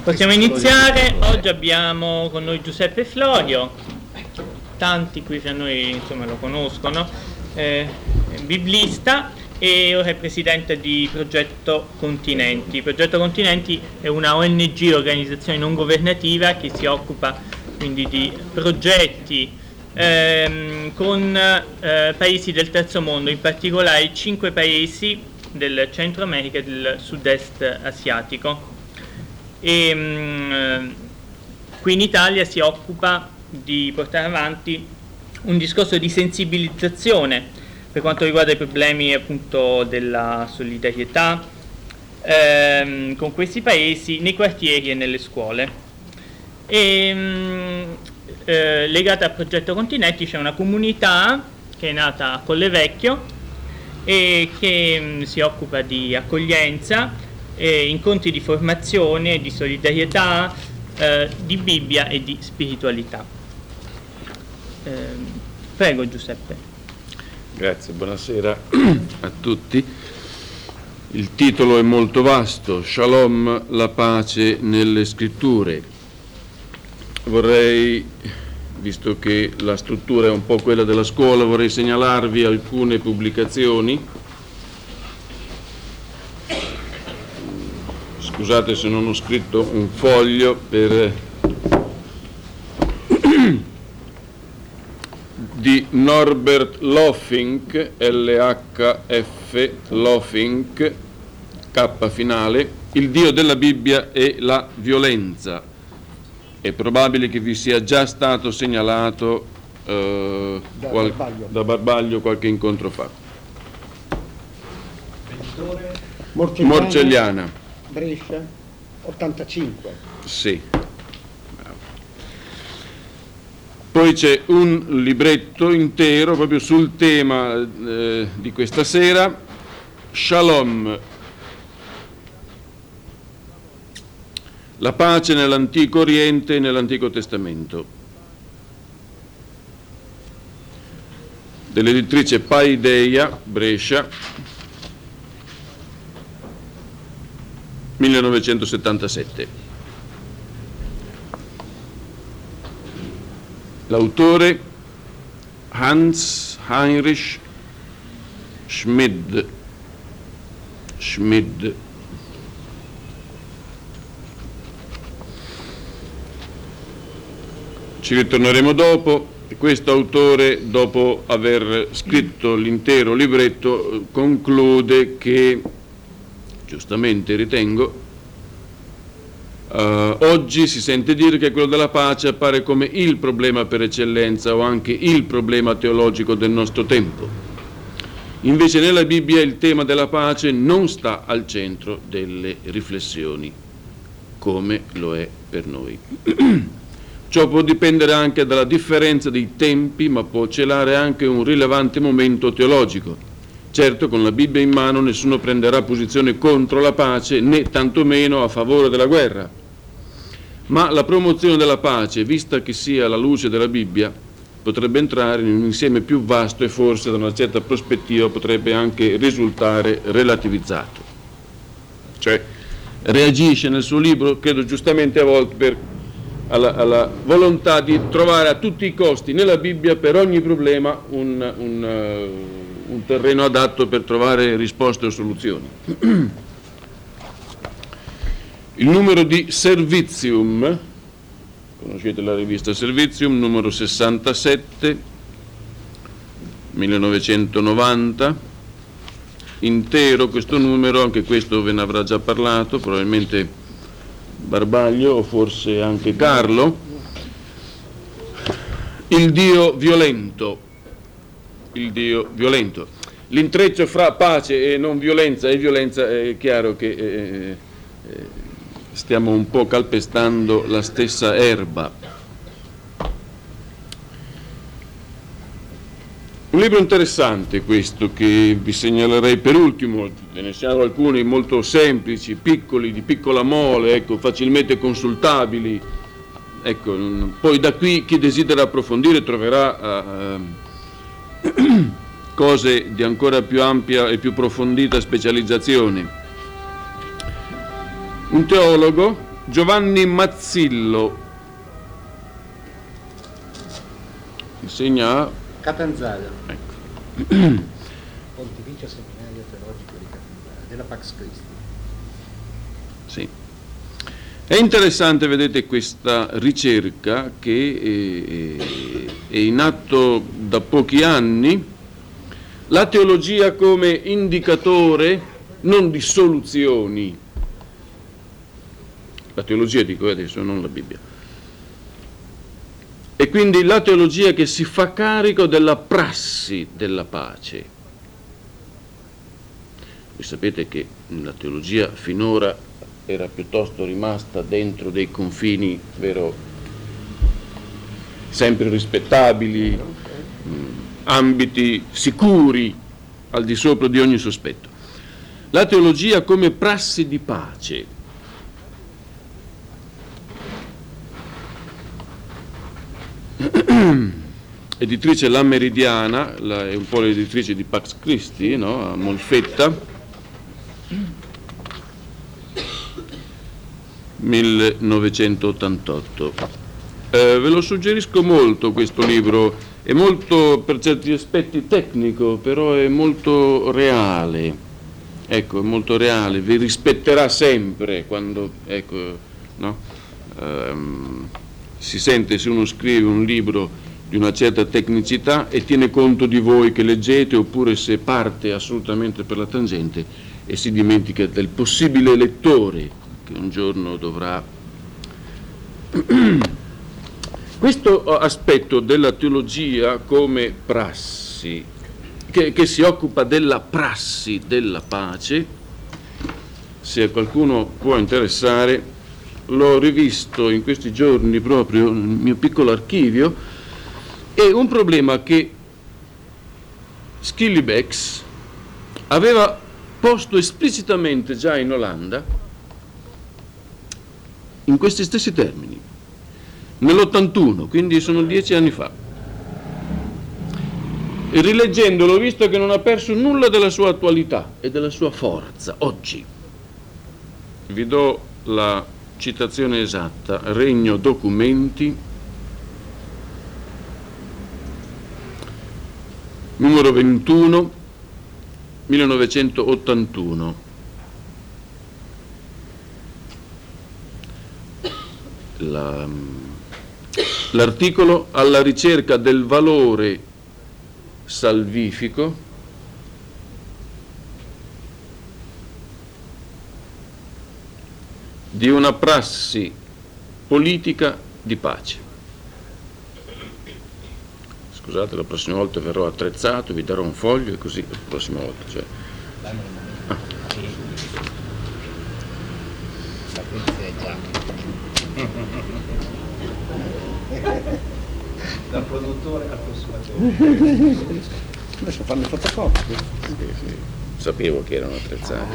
Possiamo iniziare. Oggi abbiamo con noi Giuseppe Florio, tanti qui fra noi insomma lo conoscono, biblista e ora è presidente di Progetto Continenti. Progetto Continenti è una ONG, organizzazione non governativa, che si occupa quindi di progetti con paesi del terzo mondo, in particolare 5 paesi del Centro America e del Sud-Est asiatico. E qui in Italia si occupa di portare avanti un discorso di sensibilizzazione per quanto riguarda i problemi appunto della solidarietà con questi paesi nei quartieri e nelle scuole. Legata al Progetto Continenti c'è una comunità che è nata a Collevecchio e che si occupa di accoglienza, incontri di formazione, di solidarietà, di Bibbia e di spiritualità. Prego Giuseppe. Grazie, buonasera a tutti. Il titolo è molto vasto: Shalom, la pace nelle scritture. Vorrei, visto che la struttura è un po' quella della scuola, vorrei segnalarvi alcune pubblicazioni. Scusate se non ho scritto un foglio di Norbert Loffink, LHF Loffink, K finale, Il Dio della Bibbia e la violenza. È probabile che vi sia già stato segnalato da Barbaglio qualche incontro fa. Morcelliana. Brescia, 85. Sì. Poi c'è un libretto intero proprio sul tema di questa sera, Shalom, la pace nell'Antico Oriente e nell'Antico Testamento, dell'editrice Paideia, Brescia, 1977. L'autore Hans Heinrich Schmid. Ci ritorneremo dopo. Questo autore, dopo aver scritto l'intero libretto, conclude che, giustamente ritengo, oggi si sente dire che quello della pace appare come il problema per eccellenza o anche il problema teologico del nostro tempo. Invece nella Bibbia il tema della pace non sta al centro delle riflessioni, come lo è per noi. Ciò può dipendere anche dalla differenza dei tempi, ma può celare anche un rilevante momento teologico. Certo, con la Bibbia in mano nessuno prenderà posizione contro la pace, né tantomeno a favore della guerra. Ma la promozione della pace, vista che sia alla luce della Bibbia, potrebbe entrare in un insieme più vasto e forse da una certa prospettiva potrebbe anche risultare relativizzato. Cioè, reagisce nel suo libro, credo giustamente a volte, alla volontà di trovare a tutti i costi nella Bibbia per ogni problema un terreno adatto per trovare risposte o soluzioni. Il numero di Servizium, conoscete la rivista Servizium, numero 67, 1990, intero questo numero, anche questo ve ne avrà già parlato, probabilmente Barbaglio o forse anche Carlo. Il Dio violento. Il Dio violento. L'intreccio fra pace e non violenza e violenza è chiaro che stiamo un po' calpestando la stessa erba. Un libro interessante questo che vi segnalerei per ultimo, ve ne siano alcuni molto semplici, piccoli, di piccola mole, ecco, facilmente consultabili. Ecco, poi da qui chi desidera approfondire troverà cose di ancora più ampia e più approfondita specializzazione. Un teologo Giovanni Mazzillo, insegna a Catanzaro. ecco. Pontificio Seminario Teologico di Catanzaro, della Pax Christi. Sì. È interessante, vedete, questa ricerca che è in atto da pochi anni, la teologia come indicatore non di soluzioni, la teologia dico adesso, non la Bibbia, e quindi la teologia che si fa carico della prassi della pace. Voi sapete che la teologia finora era piuttosto rimasta dentro dei confini, vero, sempre rispettabili, ambiti sicuri, al di sopra di ogni sospetto. La teologia come prassi di pace. Editrice La Meridiana, è un po' l'editrice di Pax Christi, no? A Molfetta, 1988. Ve lo suggerisco molto questo libro, è molto per certi aspetti tecnico, però è molto reale, ecco, è molto reale, vi rispetterà sempre quando, ecco, no? Si sente se uno scrive un libro di una certa tecnicità e tiene conto di voi che leggete, oppure se parte assolutamente per la tangente e si dimentica del possibile lettore che un giorno dovrà. Questo aspetto della teologia come prassi, che si occupa della prassi della pace, se a qualcuno può interessare, l'ho rivisto in questi giorni proprio nel mio piccolo archivio, è un problema che Schillebeeckx aveva posto esplicitamente già in Olanda in questi stessi termini, nell'81, quindi sono 10 anni fa. E rileggendolo ho visto che non ha perso nulla della sua attualità e della sua forza oggi. Vi do la citazione esatta: Regno Documenti, numero 21, 1981. L'articolo alla ricerca del valore salvifico di una prassi politica di pace. Scusate, la prossima volta verrò attrezzato, vi darò un foglio e così la prossima volta. Cioè. Da produttore al consumatore. Adesso fanno fotocopie. Sì. Sapevo che erano attrezzati.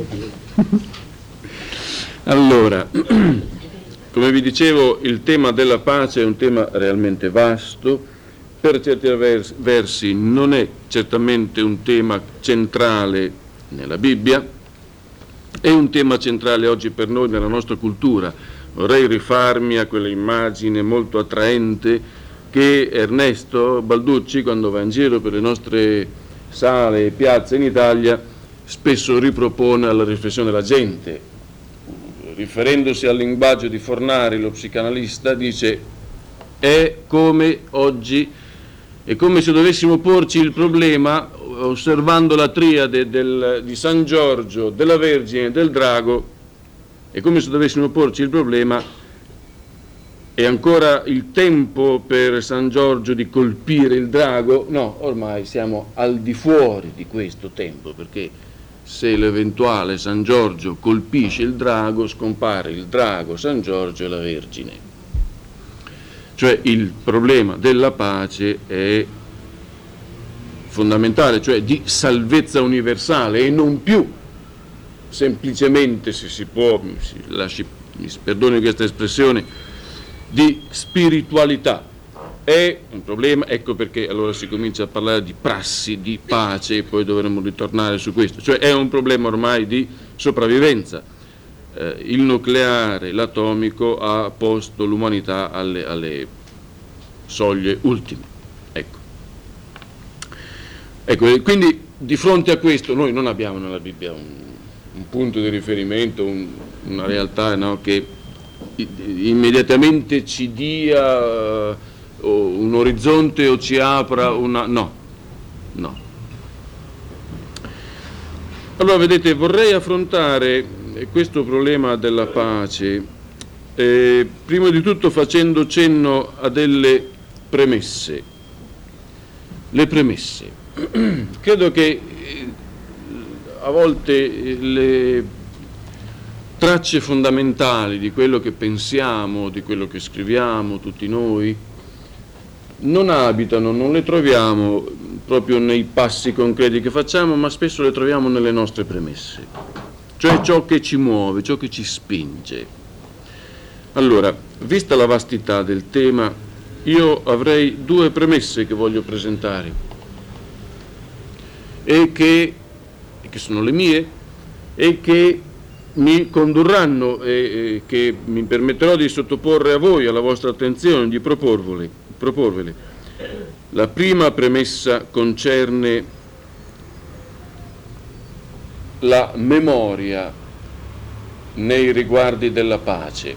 Allora, come vi dicevo, il tema della pace è un tema realmente vasto, per certi versi non è certamente un tema centrale nella Bibbia, è un tema centrale oggi per noi nella nostra cultura. Vorrei rifarmi a quella immagine molto attraente che Ernesto Balducci, quando va in giro per le nostre sale e piazze in Italia, spesso ripropone alla riflessione della gente. Riferendosi al linguaggio di Fornari, lo psicanalista, dice: è come oggi, è come se dovessimo porci il problema, osservando la triade di San Giorgio, della Vergine e del Drago, è come se dovessimo porci il problema: è ancora il tempo per San Giorgio di colpire il drago? No, ormai siamo al di fuori di questo tempo, perché se l'eventuale San Giorgio colpisce il drago, scompare il drago, San Giorgio e la Vergine. Cioè il problema della pace è fondamentale, cioè di salvezza universale, e non più semplicemente, se si può, mi perdoni questa espressione, di spiritualità. È un problema, ecco perché allora si comincia a parlare di prassi di pace, e poi dovremmo ritornare su questo, cioè è un problema ormai di sopravvivenza. il nucleare, l'atomico ha posto l'umanità alle soglie ultime. Ecco, quindi di fronte a questo noi non abbiamo nella Bibbia un punto di riferimento, una realtà, no, che immediatamente ci dia un orizzonte o ci apra una... No. Allora, vedete, vorrei affrontare questo problema della pace, prima di tutto facendo cenno a delle premesse. Le premesse. Credo che a volte le tracce fondamentali di quello che pensiamo, di quello che scriviamo, tutti noi, non abitano, non le troviamo proprio nei passi concreti che facciamo, ma spesso le troviamo nelle nostre premesse, cioè ciò che ci muove, ciò che ci spinge. Allora, vista la vastità del tema, io avrei due premesse che voglio presentare e che sono le mie e che mi condurranno e che mi permetterò di sottoporre a voi, alla vostra attenzione, di proporvele. La prima premessa concerne la memoria nei riguardi della pace.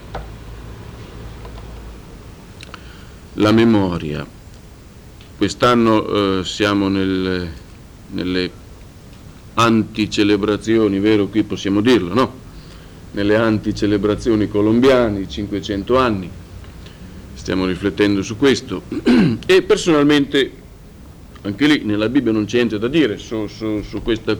La memoria. Quest'anno siamo nelle anticelebrazioni, vero? Qui possiamo dirlo, no? Nelle anticelebrazioni colombiane, 500 anni. Stiamo riflettendo su questo e personalmente anche lì nella Bibbia non c'è niente da dire su questa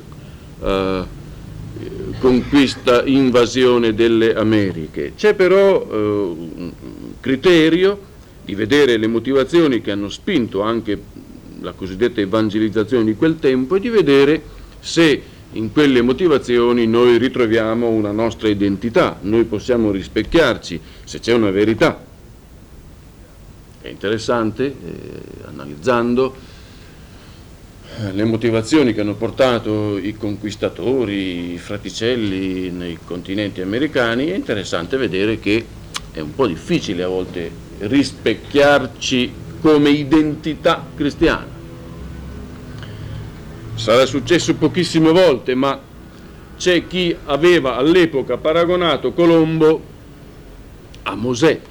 conquista, invasione delle Americhe. C'è però un criterio di vedere le motivazioni che hanno spinto anche la cosiddetta evangelizzazione di quel tempo e di vedere se in quelle motivazioni noi ritroviamo una nostra identità, noi possiamo rispecchiarci, se c'è una verità. È interessante, analizzando le motivazioni che hanno portato i conquistatori, i fraticelli nei continenti americani, è interessante vedere che è un po' difficile a volte rispecchiarci come identità cristiana. Sarà successo pochissime volte, ma c'è chi aveva all'epoca paragonato Colombo a Mosè.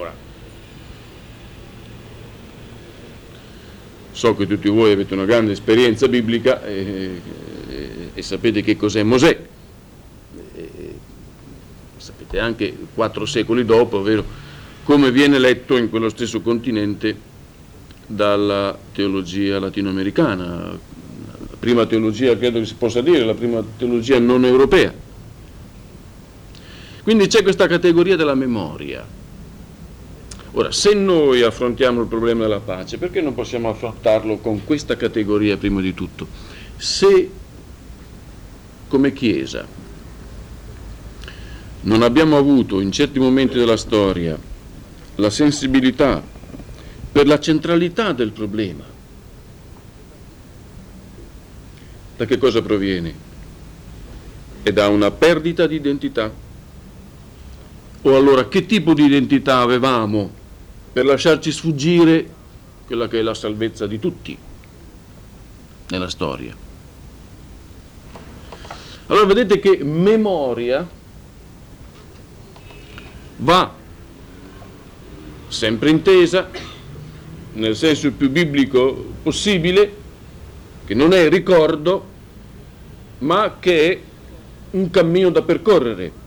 So che tutti voi avete una grande esperienza biblica e sapete che cos'è Mosè. Sapete anche 4 secoli dopo, ovvero come viene letto in quello stesso continente dalla teologia latinoamericana, la prima teologia, credo che si possa dire, la prima teologia non europea. Quindi c'è questa categoria della memoria. Ora, se noi affrontiamo il problema della pace, perché non possiamo affrontarlo con questa categoria prima di tutto? Se, come Chiesa, non abbiamo avuto in certi momenti della storia la sensibilità per la centralità del problema, da che cosa proviene? È da una perdita di identità? O allora che tipo di identità avevamo per lasciarci sfuggire quella che è la salvezza di tutti nella storia? Allora vedete che memoria va sempre intesa nel senso più biblico possibile, che non è ricordo, ma che è un cammino da percorrere.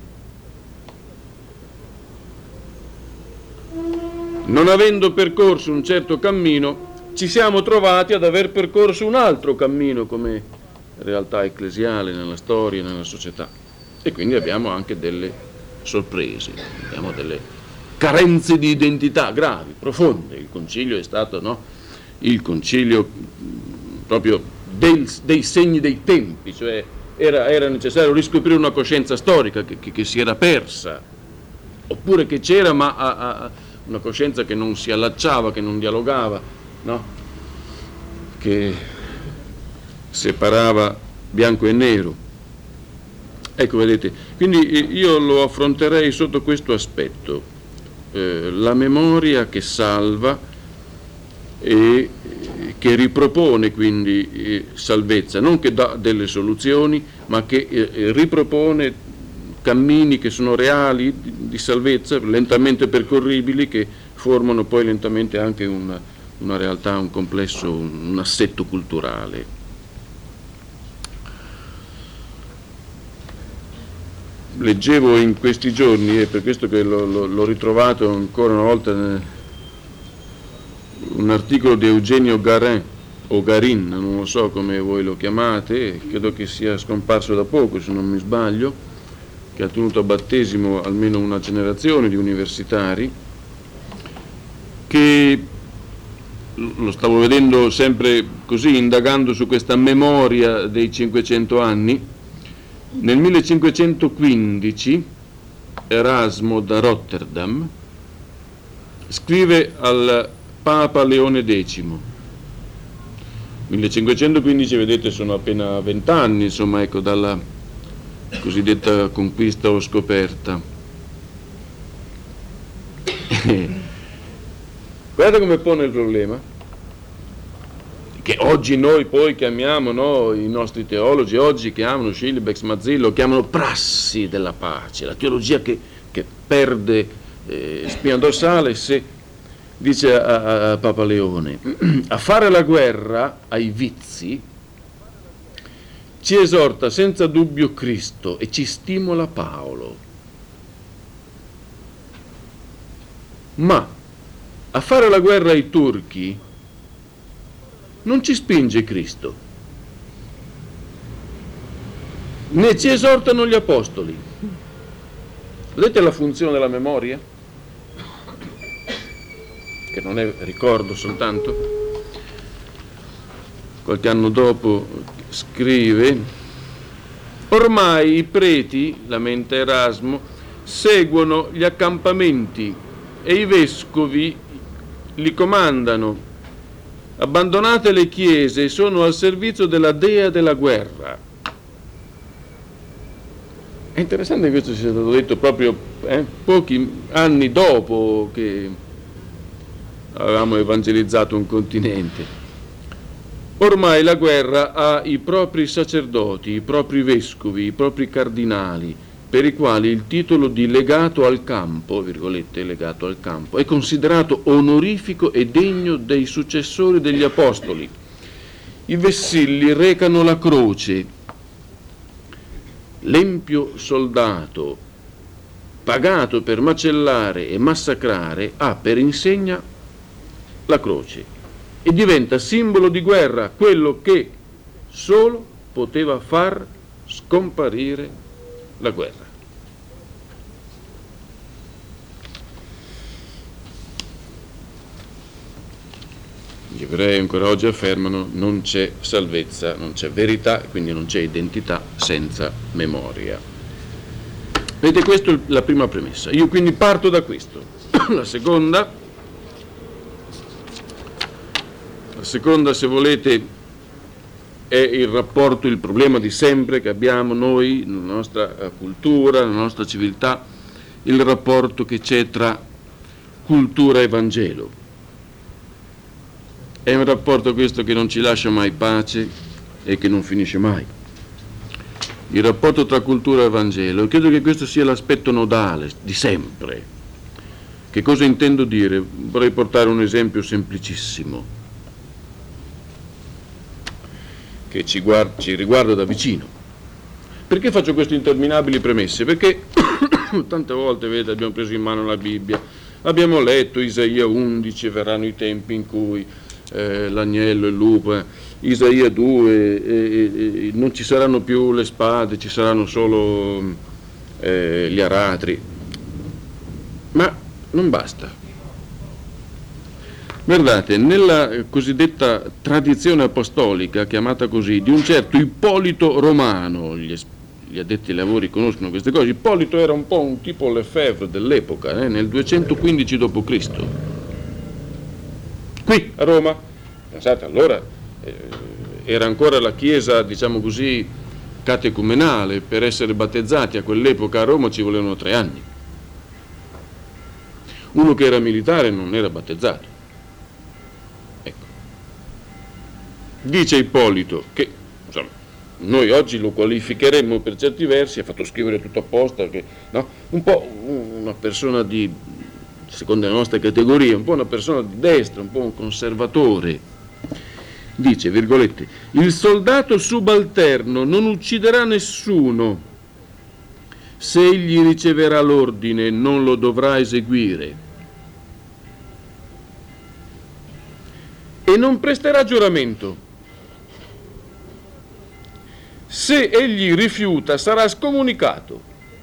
Non avendo percorso un certo cammino, ci siamo trovati ad aver percorso un altro cammino come realtà ecclesiale nella storia, nella società. E quindi abbiamo anche delle sorprese, abbiamo delle carenze di identità gravi, profonde. Il concilio è stato, no? Il concilio proprio dei segni dei tempi, cioè era necessario riscoprire una coscienza storica che si era persa, oppure che c'era ma una coscienza che non si allacciava, che non dialogava, no? Che separava bianco e nero. Ecco, vedete, quindi io lo affronterei sotto questo aspetto, la memoria che salva e che ripropone quindi salvezza, non che dà delle soluzioni, ma che ripropone cammini che sono reali di salvezza, lentamente percorribili, che formano poi lentamente anche una realtà, un complesso, un assetto culturale. Leggevo in questi giorni, e per questo che l'ho ritrovato ancora una volta, un articolo di Eugenio Garin, o Garin, non lo so come voi lo chiamate, credo che sia scomparso da poco se non mi sbaglio, che ha tenuto a battesimo almeno una generazione di universitari, che lo stavo vedendo sempre così, indagando su questa memoria dei 500 anni. Nel 1515 Erasmo da Rotterdam scrive al Papa Leone X. 1515, vedete, sono appena 20 anni, insomma, ecco, dalla cosiddetta conquista o scoperta. Guarda come pone il problema, che oggi noi poi chiamiamo, no, i nostri teologi oggi chiamano, Schillebeck, Mazzillo, chiamano prassi della pace, la teologia che perde spina dorsale se dice a Papa Leone: a fare la guerra ai vizi ci esorta senza dubbio Cristo e ci stimola Paolo, ma a fare la guerra ai turchi non ci spinge Cristo, né ci esortano gli apostoli. Vedete la funzione della memoria? Che non è ricordo soltanto. Qualche anno dopo scrive: ormai i preti, lamenta Erasmo, seguono gli accampamenti e i vescovi li comandano. Abbandonate le chiese, sono al servizio della dea della guerra. È interessante che questo sia stato detto proprio pochi anni dopo che avevamo evangelizzato un continente. Ormai la guerra ha i propri sacerdoti, i propri vescovi, i propri cardinali, per i quali il titolo di legato al campo, virgolette, legato al campo, è considerato onorifico e degno dei successori degli apostoli. I vessilli recano la croce. L'empio soldato, pagato per macellare e massacrare, ha per insegna la croce e diventa simbolo di guerra, quello che solo poteva far scomparire la guerra. Gli ebrei ancora oggi affermano: non c'è salvezza, non c'è verità, quindi non c'è identità senza memoria. Vedete, questa è la prima premessa. Io quindi parto da questo. La seconda, se volete, è il rapporto, il problema di sempre che abbiamo noi, nella nostra cultura, nella nostra civiltà, il rapporto che c'è tra cultura e Vangelo. È un rapporto questo che non ci lascia mai pace e che non finisce mai. Il rapporto tra cultura e Vangelo, e credo che questo sia l'aspetto nodale di sempre. Che cosa intendo dire? Vorrei portare un esempio semplicissimo che ci riguarda da vicino. Perché faccio queste interminabili premesse? Perché tante volte, vedete, abbiamo preso in mano la Bibbia, abbiamo letto Isaia 11, verranno i tempi in cui l'agnello e il lupo, Isaia 2, non ci saranno più le spade, ci saranno solo gli aratri. Ma non basta. Guardate, nella cosiddetta tradizione apostolica, chiamata così, di un certo Ippolito Romano, gli addetti ai lavori conoscono queste cose, Ippolito era un po' un tipo Lefebvre dell'epoca, nel 215 d.C. Qui a Roma, pensate, allora era ancora la chiesa, diciamo così, catecumenale. Per essere battezzati a quell'epoca a Roma ci volevano 3 anni. Uno che era militare non era battezzato. Ecco. Dice Ippolito che, insomma, noi oggi lo qualificheremmo per certi versi, ha fatto scrivere tutto apposta, che, no? Un po' una persona di, secondo le nostre categorie, un po' una persona di destra, un po' un conservatore. Dice, virgolette, il soldato subalterno non ucciderà nessuno. Se egli riceverà l'ordine, non lo dovrà eseguire. E non presterà giuramento. Se egli rifiuta, sarà scomunicato.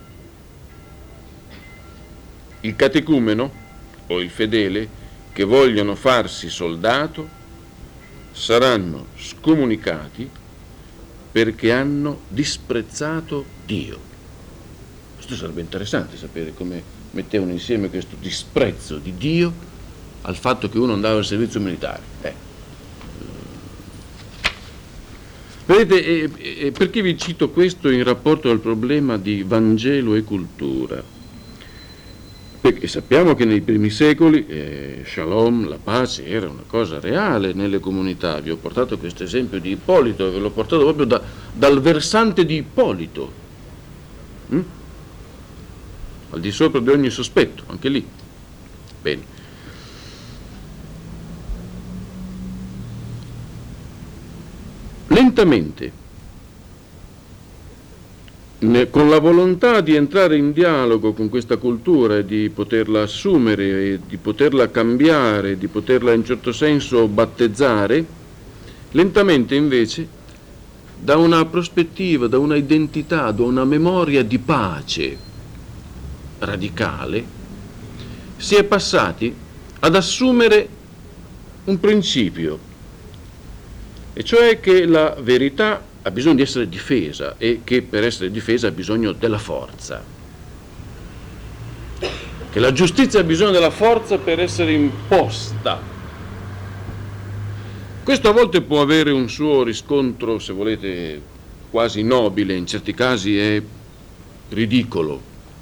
Il catecumeno o il fedele che vogliono farsi soldato saranno scomunicati perché hanno disprezzato Dio. Questo sarebbe interessante sapere come mettevano insieme questo disprezzo di Dio al fatto che uno andava al servizio militare. Vedete, perché vi cito questo in rapporto al problema di Vangelo e cultura? Perché sappiamo che nei primi secoli shalom, la pace, era una cosa reale nelle comunità. Vi ho portato questo esempio di Ippolito, ve l'ho portato proprio dal versante di Ippolito, al di sopra di ogni sospetto, anche lì. Bene. Lentamente, con la volontà di entrare in dialogo con questa cultura e di poterla assumere, e di poterla cambiare, di poterla in certo senso battezzare, lentamente invece, da una prospettiva, da una identità, da una memoria di pace radicale, si è passati ad assumere un principio, e cioè che la verità ha bisogno di essere difesa e che per essere difesa ha bisogno della forza, che la giustizia ha bisogno della forza per essere imposta. Questo a volte può avere un suo riscontro, se volete, quasi nobile, in certi casi è ridicolo.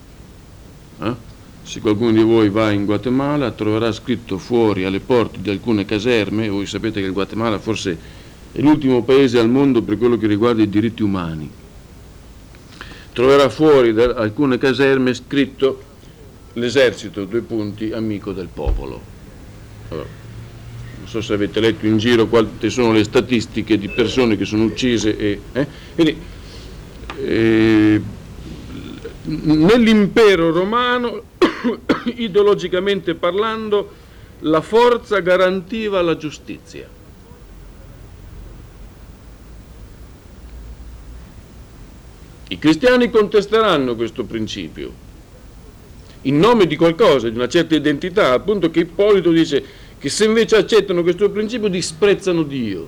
Se qualcuno di voi va in Guatemala troverà scritto fuori alle porte di alcune caserme, voi sapete che il Guatemala forse è l'ultimo paese al mondo per quello che riguarda i diritti umani. Troverà fuori da alcune caserme scritto l'esercito, amico del popolo. Allora, non so se avete letto in giro quante sono le statistiche di persone che sono uccise. Quindi, nell'impero romano, ideologicamente parlando, la forza garantiva la giustizia. I cristiani contesteranno questo principio in nome di qualcosa, di una certa identità, al punto che Ippolito dice che se invece accettano questo principio disprezzano Dio.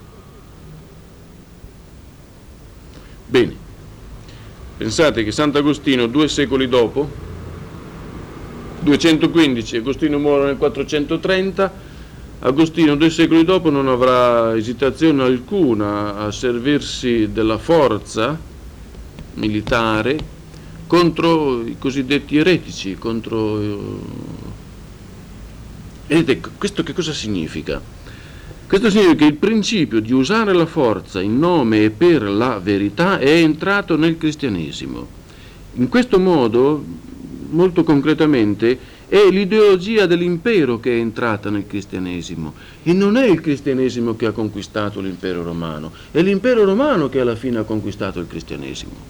Bene, pensate che Sant'Agostino 2 secoli dopo, 215, Agostino muore nel 430, Agostino 2 secoli dopo non avrà esitazione alcuna a servirsi della forza militare contro i cosiddetti eretici, Vedete, questo che cosa significa? Questo significa che il principio di usare la forza in nome e per la verità è entrato nel cristianesimo. In questo modo, molto concretamente, è l'ideologia dell'impero che è entrata nel cristianesimo, e non è il cristianesimo che ha conquistato l'impero romano, è l'impero romano che alla fine ha conquistato il cristianesimo.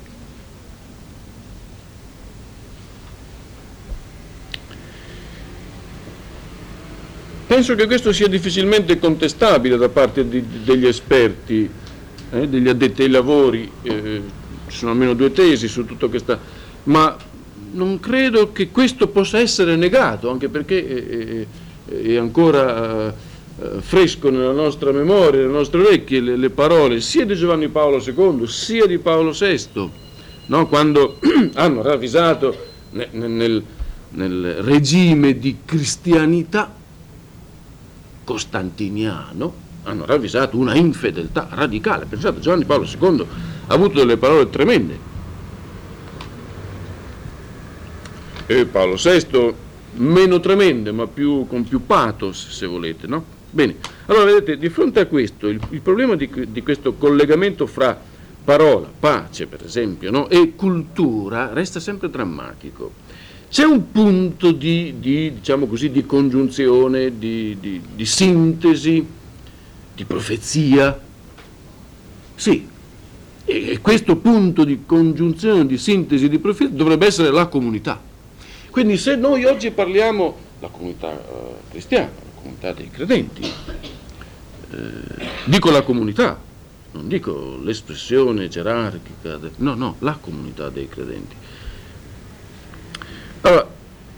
Penso che questo sia difficilmente contestabile da parte degli esperti, degli addetti ai lavori. Ci sono almeno 2 tesi su tutto questo, ma non credo che questo possa essere negato, anche perché è ancora fresco nella nostra memoria, nelle nostre orecchie, le parole sia di Giovanni Paolo II sia di Paolo VI, no? Quando hanno ravvisato nel regime di cristianità costantiniano, hanno ravvisato una infedeltà radicale. Pensate, Giovanni Paolo II ha avuto delle parole tremende. E Paolo VI meno tremende, ma con più pathos, se volete, no? Bene, allora vedete, di fronte a questo, il problema di questo collegamento fra parola, pace per esempio, no? E cultura resta sempre drammatico. C'è un punto diciamo così, di congiunzione, di sintesi, di profezia. Sì, e questo punto di congiunzione, di sintesi, di profezia dovrebbe essere la comunità. Quindi se noi oggi parliamo, la comunità cristiana, la comunità dei credenti, dico la comunità, non dico l'espressione gerarchica, no, la comunità dei credenti. Allora,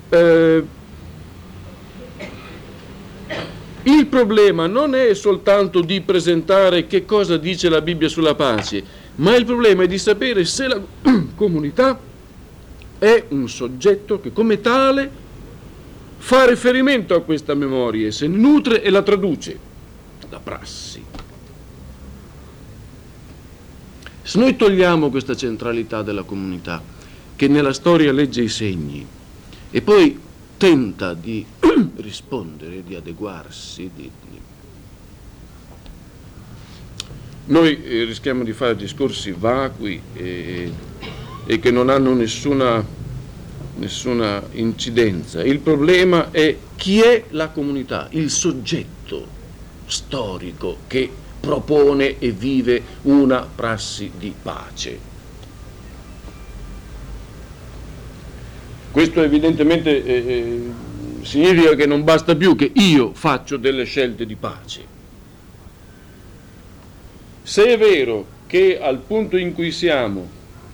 il problema non è soltanto di presentare che cosa dice la Bibbia sulla pace, ma il problema è di sapere se la comunità è un soggetto che come tale fa riferimento a questa memoria, se ne nutre e la traduce, la prassi. Se noi togliamo questa centralità della comunità, che nella storia legge i segni e poi tenta di rispondere, di adeguarsi, noi rischiamo di fare discorsi vacui e che non hanno nessuna incidenza. Il problema è chi è la comunità, il soggetto storico che propone e vive una prassi di pace. Questo evidentemente significa che non basta più che io faccio delle scelte di pace. Se è vero che al punto in cui siamo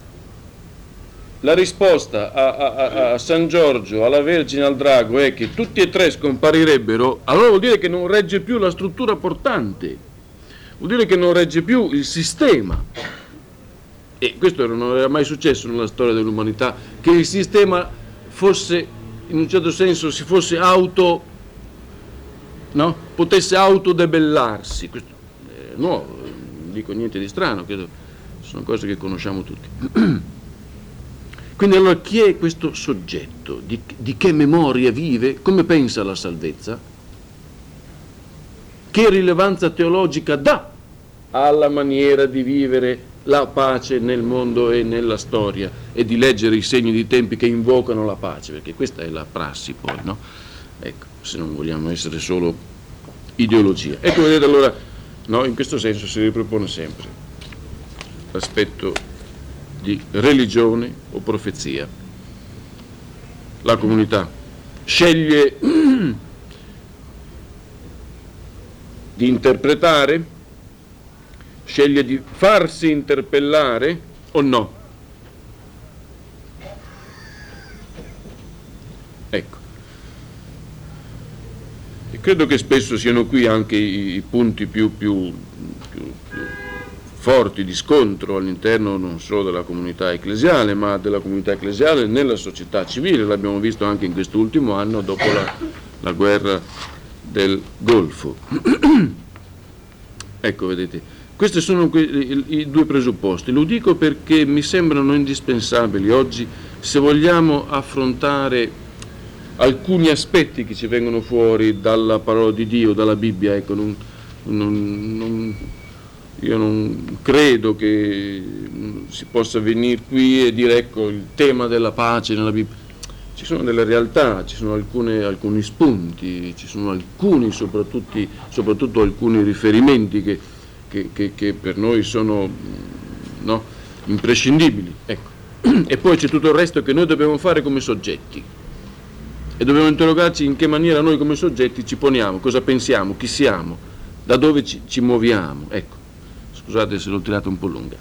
la risposta a San Giorgio, alla Vergine, al Drago è che tutti e tre scomparirebbero, allora vuol dire che non regge più la struttura portante, vuol dire che non regge più il sistema. E questo non era mai successo nella storia dell'umanità, che il sistema fosse, in un certo senso, si fosse potesse autodebellarsi. Questo è nuovo, non dico niente di strano, credo sono cose che conosciamo tutti. Quindi allora chi è questo soggetto? Di che memoria vive? Come pensa alla salvezza? Che rilevanza teologica dà alla maniera di vivere la pace nel mondo e nella storia e di leggere i segni di tempi che invocano la pace? Perché questa è la prassi poi, no? Ecco, se non vogliamo essere solo ideologia. Ecco, vedete allora, no, in questo senso si ripropone sempre l'aspetto di religione o profezia. La comunità sceglie di interpretare, sceglie di farsi interpellare o no? Ecco. E credo che spesso siano qui anche i punti più forti di scontro all'interno non solo della comunità ecclesiale, ma della comunità ecclesiale nella società civile. L'abbiamo visto anche in quest'ultimo anno dopo la guerra del Golfo. Ecco, vedete, questi sono i due presupposti. Lo dico perché mi sembrano indispensabili oggi se vogliamo affrontare alcuni aspetti che ci vengono fuori dalla parola di Dio, dalla Bibbia. Ecco, io non credo che si possa venire qui e dire ecco il tema della pace nella Bibbia. Ci sono delle realtà, ci sono alcuni spunti, ci sono alcuni, soprattutto alcuni riferimenti che per noi sono imprescindibili. Ecco. E poi c'è tutto il resto che noi dobbiamo fare come soggetti. E dobbiamo interrogarci in che maniera noi come soggetti ci poniamo, cosa pensiamo, chi siamo, da dove ci muoviamo. Ecco. Scusate se l'ho tirata un po' lunga.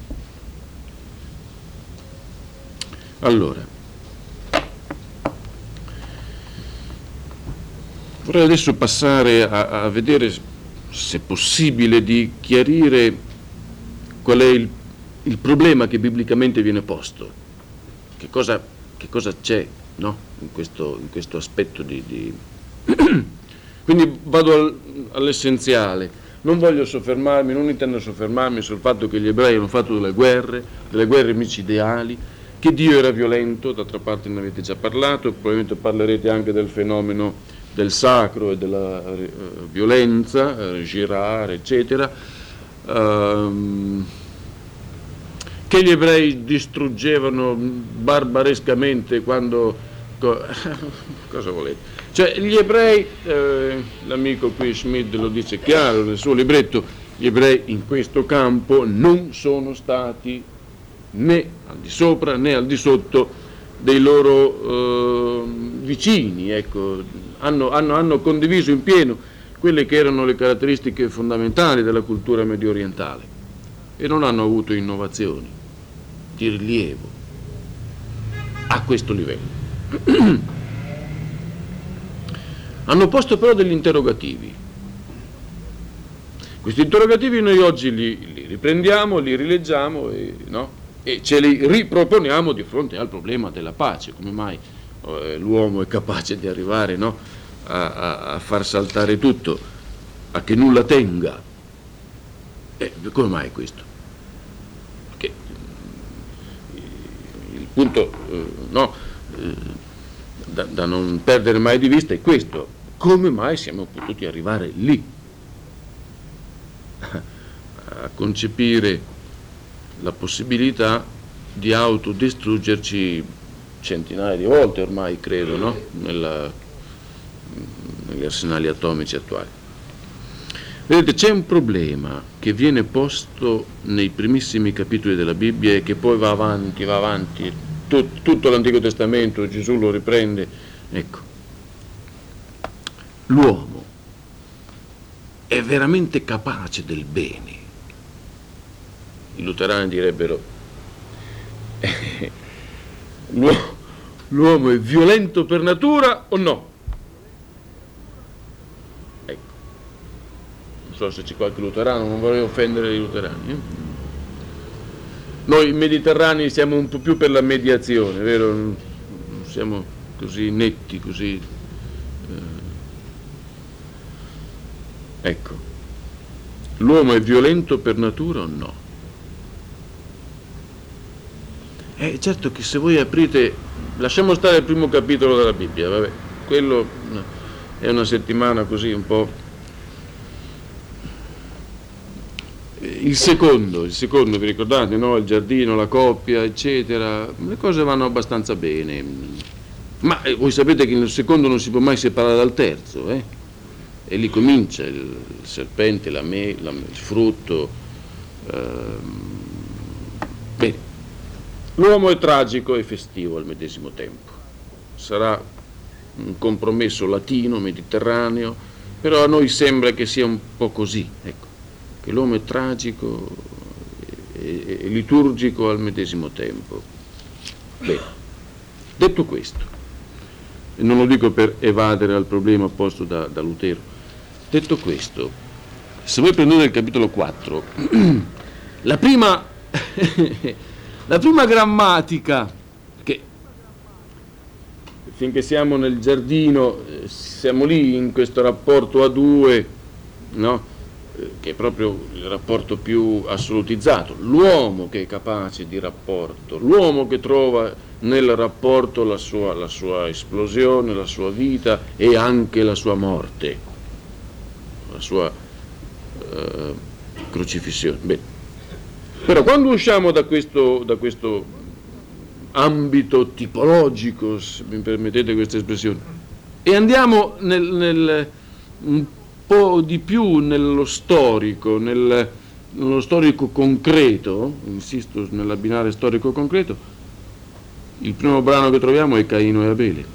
Allora, vorrei adesso passare a vedere, se possibile, di chiarire qual è il problema che biblicamente viene posto. Che cosa c'è, no? in questo aspetto di... Quindi vado all'essenziale. non voglio soffermarmi, non intendo soffermarmi sul fatto che gli ebrei hanno fatto delle guerre micidiali, che Dio era violento, d'altra parte ne avete già parlato, probabilmente parlerete anche del fenomeno del sacro e della violenza, girare, eccetera, che gli ebrei distruggevano barbarescamente quando... cosa volete? Cioè gli ebrei, l'amico qui Schmidt lo dice chiaro nel suo libretto, gli ebrei in questo campo non sono stati né al di sopra né al di sotto dei loro vicini, ecco, hanno condiviso in pieno quelle che erano le caratteristiche fondamentali della cultura medio orientale e non hanno avuto innovazioni di rilievo a questo livello. Hanno posto però degli interrogativi. Questi interrogativi noi oggi li riprendiamo, li rileggiamo e ce li riproponiamo di fronte al problema della pace. Come mai l'uomo è capace di arrivare a far saltare tutto, a che nulla tenga? Come mai questo? Perché il punto da non perdere mai di vista è questo: come mai siamo potuti arrivare lì a concepire la possibilità di autodistruggerci centinaia di volte ormai, credo, no? Negli arsenali atomici attuali. Vedete, c'è un problema che viene posto nei primissimi capitoli della Bibbia e che poi va avanti tutto l'Antico Testamento, Gesù lo riprende. Ecco, l'uomo è veramente capace del bene. I luterani direbbero l'uomo è violento per natura o no? Ecco, non so se c'è qualche luterano, non vorrei offendere i luterani. Noi mediterranei siamo un po' più per la mediazione, vero? Non siamo così netti, così... Ecco, l'uomo è violento per natura o no? Certo che se voi aprite, lasciamo stare il primo capitolo della Bibbia, vabbè, quello è una settimana così un po'. Il secondo, vi ricordate, no? Il giardino, la coppia, eccetera, le cose vanno abbastanza bene, ma voi sapete che nel secondo non si può mai separare dal terzo, e lì comincia il serpente, il frutto. Bene. L'uomo è tragico e festivo al medesimo tempo. Sarà un compromesso latino, mediterraneo, però a noi sembra che sia un po' così, ecco, che l'uomo è tragico e liturgico al medesimo tempo. Bene, detto questo, e non lo dico per evadere al problema posto da Lutero, detto questo, se voi prendete il capitolo 4, la prima grammatica, che finché siamo nel giardino, siamo lì in questo rapporto a due, no? Che è proprio il rapporto più assolutizzato, l'uomo che è capace di rapporto, l'uomo che trova nel rapporto la sua esplosione, la sua vita e anche la sua morte, la sua crocifissione. Bene. Però quando usciamo da questo ambito tipologico, se mi permettete questa espressione, e andiamo un po' di più nello storico, nello storico concreto, insisto nell'abbinare storico concreto, il primo brano che troviamo è Caino e Abele.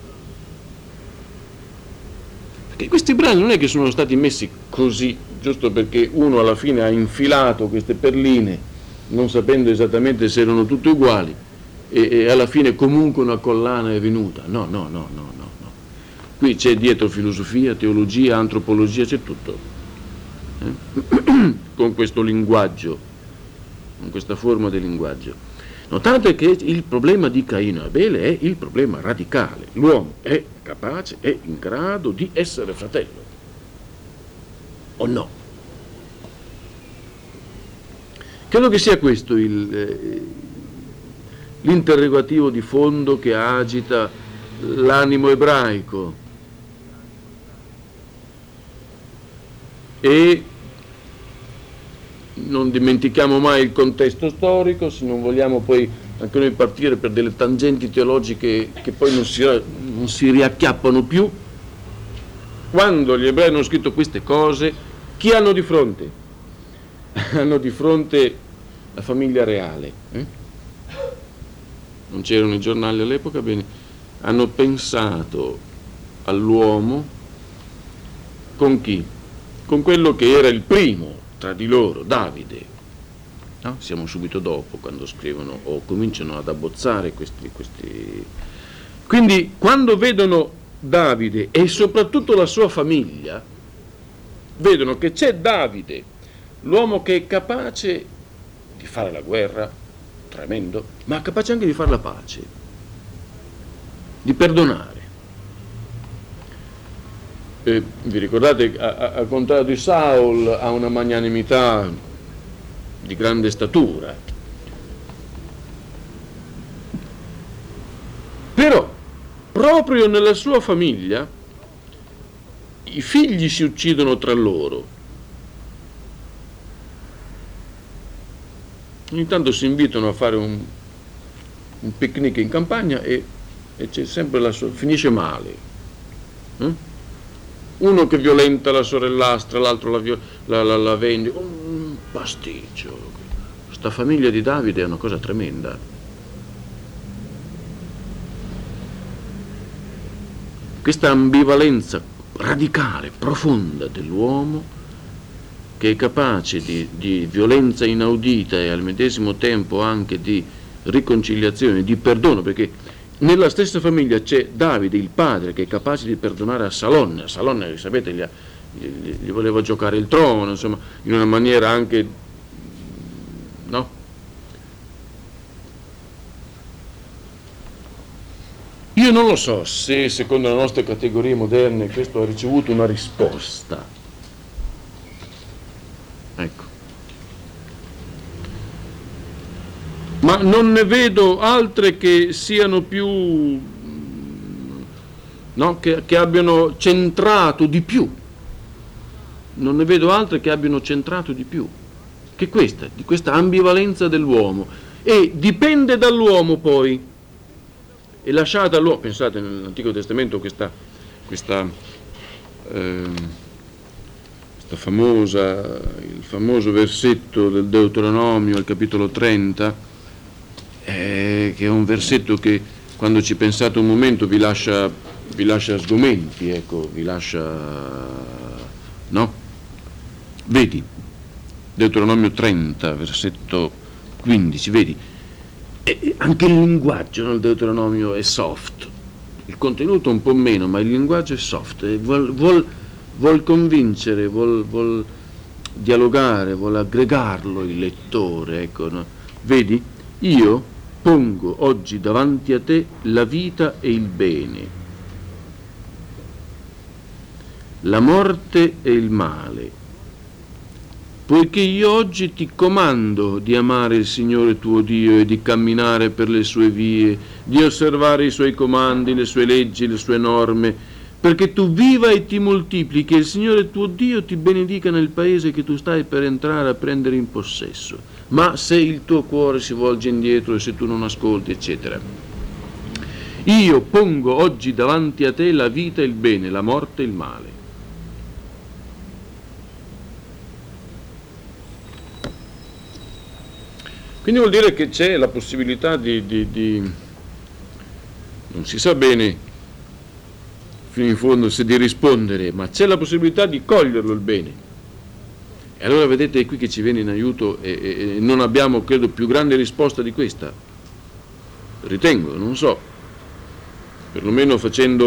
Perché questi brani non è che sono stati messi così, giusto perché uno alla fine ha infilato queste perline, non sapendo esattamente se erano tutte uguali, e alla fine comunque una collana è venuta. No. Qui c'è dietro filosofia, teologia, antropologia, c'è tutto. Con questo linguaggio, con questa forma di linguaggio. Notate che il problema di Caino e Abele è il problema radicale. L'uomo è capace, è in grado di essere fratello. O no? Credo che sia questo l'interrogativo di fondo che agita l'animo ebraico. E non dimentichiamo mai il contesto storico, se non vogliamo poi anche noi partire per delle tangenti teologiche che poi non si riacchiappano più. Quando gli ebrei hanno scritto queste cose, chi hanno di fronte? Hanno di fronte la famiglia reale. Non c'erano i giornali all'epoca, bene. Hanno pensato all'uomo con chi? Con quello che era il primo tra di loro, Davide. No? Siamo subito dopo, quando scrivono o cominciano ad abbozzare questi. Quindi, quando vedono Davide e soprattutto la sua famiglia, vedono che c'è Davide, l'uomo che è capace di fare la guerra, tremendo, ma capace anche di fare la pace, di perdonare. Vi ricordate, al contrario di Saul, ha una magnanimità di grande statura. Però, proprio nella sua famiglia, i figli si uccidono tra loro. Ogni tanto si invitano a fare un picnic in campagna e c'è sempre finisce male. Uno che violenta la sorellastra, l'altro la vende. Un pasticcio. Sta famiglia di Davide è una cosa tremenda. Questa ambivalenza radicale, profonda dell'uomo, che è capace di violenza inaudita e al medesimo tempo anche di riconciliazione, di perdono, perché nella stessa famiglia c'è Davide, il padre, che è capace di perdonare a Salonne. A Salonne, sapete, gli voleva giocare il trono, insomma, in una maniera anche, no? Io non lo so se, secondo le nostre categorie moderne, questo ha ricevuto una risposta. Ecco. Ma non ne vedo altre che siano più, no? Che abbiano centrato di più. Non ne vedo altre che abbiano centrato di più che questa, di questa ambivalenza dell'uomo. E dipende dall'uomo poi. E lasciata all'uomo, pensate nell'Antico Testamento questa il famoso versetto del Deuteronomio, al capitolo 30, che è un versetto che quando ci pensate un momento vi lascia sgomenti, ecco, vi lascia, no? Vedi, Deuteronomio 30, versetto 15, vedi, e anche il linguaggio nel Deuteronomio è soft, il contenuto un po' meno, ma il linguaggio è soft, vuol convincere, vuol dialogare, vuol aggregarlo il lettore, ecco, no? Vedi, io pongo oggi davanti a te la vita e il bene, la morte e il male, poiché io oggi ti comando di amare il Signore tuo Dio e di camminare per le sue vie, di osservare i suoi comandi, le sue leggi, le sue norme, perché tu viva e ti moltiplichi e il Signore tuo Dio ti benedica nel paese che tu stai per entrare a prendere in possesso. Ma se il tuo cuore si volge indietro e se tu non ascolti, eccetera. Io pongo oggi davanti a te la vita e il bene, la morte e il male. Quindi vuol dire che c'è la possibilità non si sa bene fino in fondo se di rispondere, ma c'è la possibilità di coglierlo il bene. E allora vedete, è qui che ci viene in aiuto e non abbiamo, credo, più grande risposta di questa. Ritengo, non so, perlomeno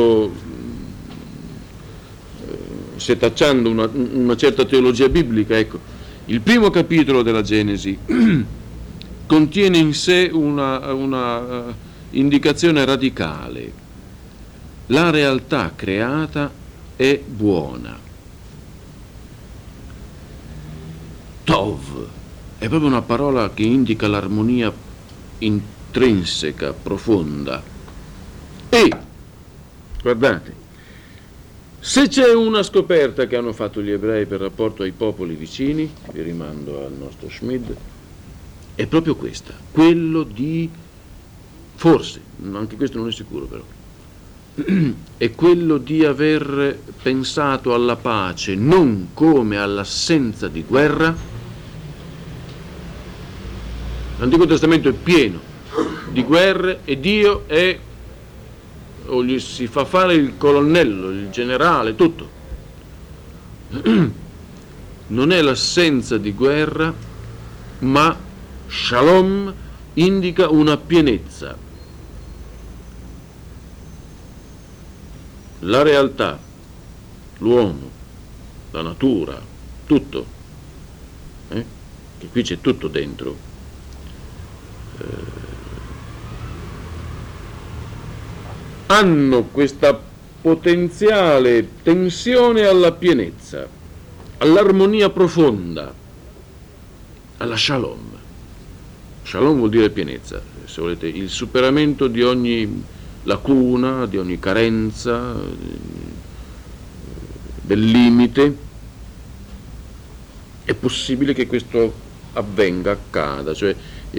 setacciando una certa teologia biblica, ecco. Il primo capitolo della Genesi contiene in sé una indicazione radicale. La realtà creata è buona. Tov, è proprio una parola che indica l'armonia intrinseca, profonda. E, guardate, se c'è una scoperta che hanno fatto gli ebrei per rapporto ai popoli vicini, vi rimando al nostro Schmid, è proprio questa, quello di, forse, anche questo non è sicuro però, è quello di aver pensato alla pace non come all'assenza di guerra. L'Antico Testamento è pieno di guerre e Dio è, o gli si fa fare il colonnello, il generale, tutto. Non è l'assenza di guerra, ma Shalom indica una pienezza. La realtà, l'uomo, la natura, tutto, che qui c'è tutto dentro, hanno questa potenziale tensione alla pienezza, all'armonia profonda, alla shalom. Shalom vuol dire pienezza, se volete, il superamento di ogni lacuna, di ogni carenza, del limite. È possibile che questo avvenga, accada, cioè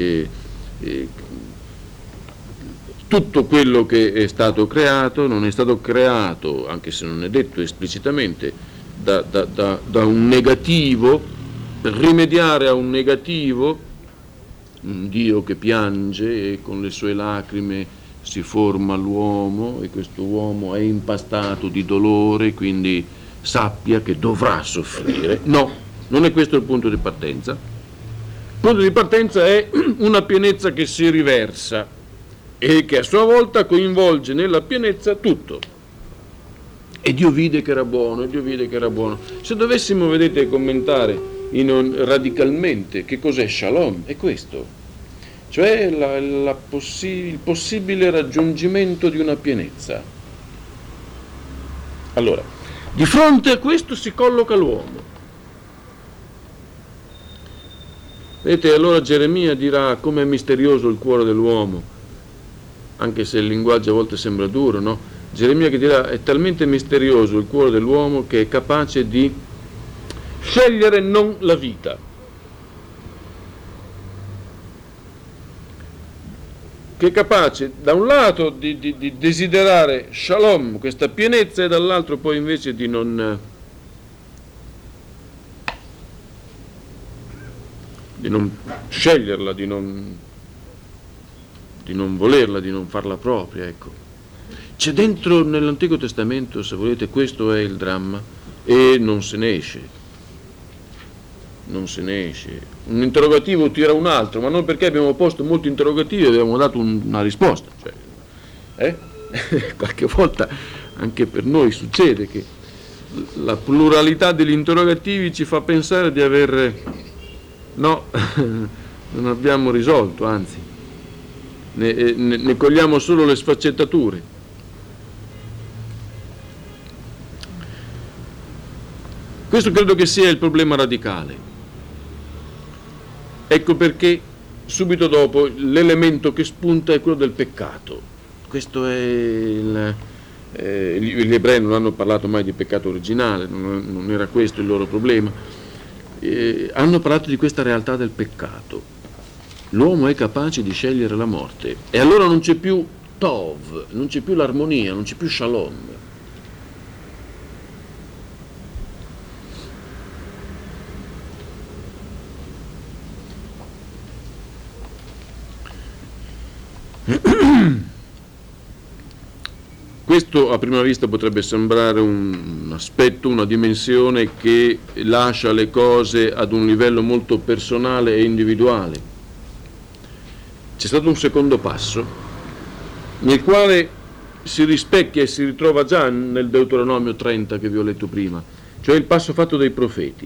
tutto quello che è stato creato non è stato creato, anche se non è detto esplicitamente, da un negativo, per rimediare a un negativo, un Dio che piange e con le sue lacrime si forma l'uomo e questo uomo è impastato di dolore, quindi sappia che dovrà soffrire. No, non è questo il punto di partenza. Il punto di partenza è una pienezza che si riversa e che a sua volta coinvolge nella pienezza tutto. E Dio vide che era buono, e Dio vide che era buono. Se dovessimo, vedete, commentare radicalmente che cos'è Shalom, è questo. Cioè il possibile raggiungimento di una pienezza. Allora, di fronte a questo si colloca l'uomo. Vedete, allora Geremia dirà com'è misterioso il cuore dell'uomo, anche se il linguaggio a volte sembra duro, no? Geremia che dirà è talmente misterioso il cuore dell'uomo che è capace di scegliere non la vita. Che è capace da un lato di desiderare shalom, questa pienezza, e dall'altro poi invece di non sceglierla, di non volerla, di non farla propria, ecco. C'è dentro nell'Antico Testamento, se volete, questo è il dramma, e non se ne esce. Non se ne esce. Un interrogativo tira un altro, ma non perché abbiamo posto molti interrogativi e abbiamo dato una risposta. Cioè, qualche volta anche per noi succede che la pluralità degli interrogativi ci fa pensare di aver... No, non abbiamo risolto, anzi, ne cogliamo solo le sfaccettature. Questo credo che sia il problema radicale. Ecco perché subito dopo l'elemento che spunta è quello del peccato. Questo è gli ebrei non hanno parlato mai di peccato originale, non era questo il loro problema. Hanno parlato di questa realtà del peccato. L'uomo è capace di scegliere la morte e allora non c'è più tov, non c'è più l'armonia, non c'è più shalom. Questo a prima vista potrebbe sembrare un aspetto, una dimensione che lascia le cose ad un livello molto personale e individuale. C'è stato un secondo passo nel quale si rispecchia e si ritrova già nel Deuteronomio 30 che vi ho letto prima, cioè il passo fatto dai profeti.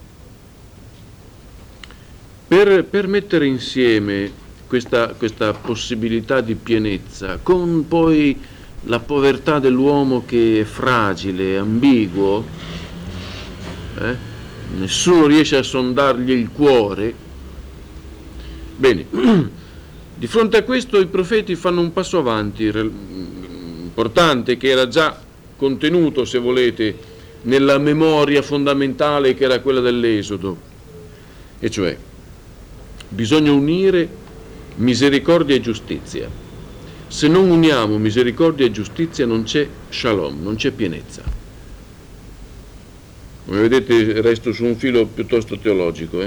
Per mettere insieme questa possibilità di pienezza con poi la povertà dell'uomo che è fragile, ambiguo, nessuno riesce a sondargli il cuore, Bene, di fronte a questo i profeti fanno un passo avanti importante, che era già contenuto, se volete, nella memoria fondamentale che era quella dell'Esodo, e cioè bisogna unire misericordia e giustizia. Se non uniamo misericordia e giustizia non c'è shalom, non c'è pienezza. Come vedete resto su un filo piuttosto teologico.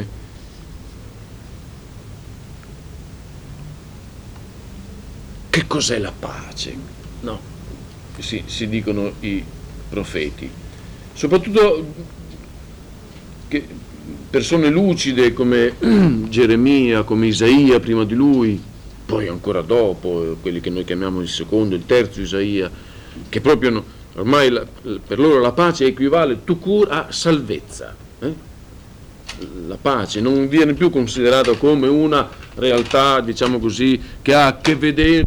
Che cos'è la pace? No, si dicono i profeti. Soprattutto che persone lucide come Geremia, come Isaia prima di lui, poi ancora dopo, quelli che noi chiamiamo il secondo, il terzo Isaia, che proprio ormai per loro la pace equivale tout court a salvezza. La pace non viene più considerata come una realtà, diciamo così, che ha a che vedere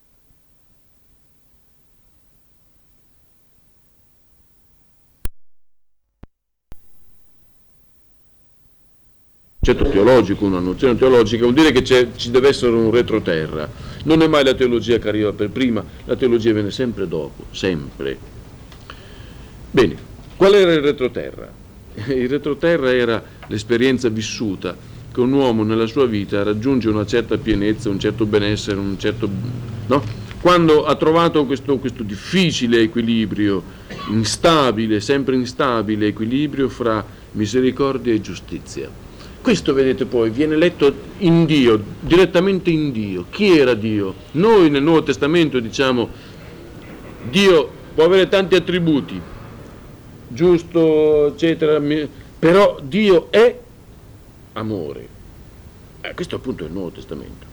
teologico, una nozione teologica, vuol dire che ci deve essere un retroterra. Non è mai la teologia che arriva per prima, la teologia viene sempre dopo, sempre. Bene, qual era il retroterra? Il retroterra era l'esperienza vissuta che un uomo nella sua vita raggiunge una certa pienezza, un certo benessere, un certo, no? Quando ha trovato questo difficile equilibrio, sempre instabile equilibrio fra misericordia e giustizia. Questo, vedete, poi viene letto in Dio, direttamente in Dio. Chi era Dio? Noi nel Nuovo Testamento diciamo Dio può avere tanti attributi, giusto, eccetera, però Dio è amore. Questo appunto è il Nuovo Testamento.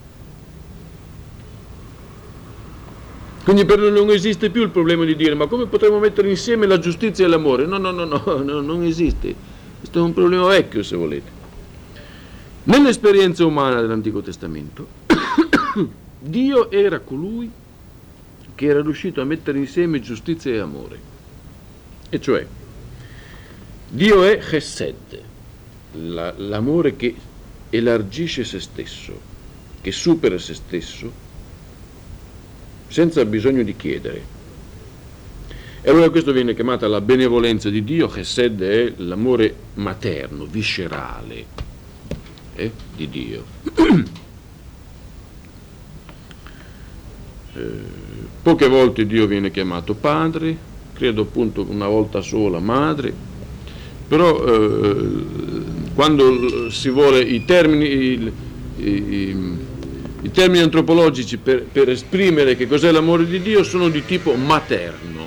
Quindi per noi non esiste più il problema di dire ma come potremmo mettere insieme la giustizia e l'amore? No, non esiste. Questo è un problema vecchio, se volete. Nell'esperienza umana dell'Antico Testamento, Dio era colui che era riuscito a mettere insieme giustizia e amore. E cioè, Dio è Chesed, l'amore che elargisce se stesso, che supera se stesso, senza bisogno di chiedere. E allora questo viene chiamata la benevolenza di Dio. Chesed è l'amore materno, viscerale, di Dio. Poche volte Dio viene chiamato padre, credo appunto una volta sola madre, però quando si vuole i termini antropologici per esprimere che cos'è l'amore di Dio sono di tipo materno.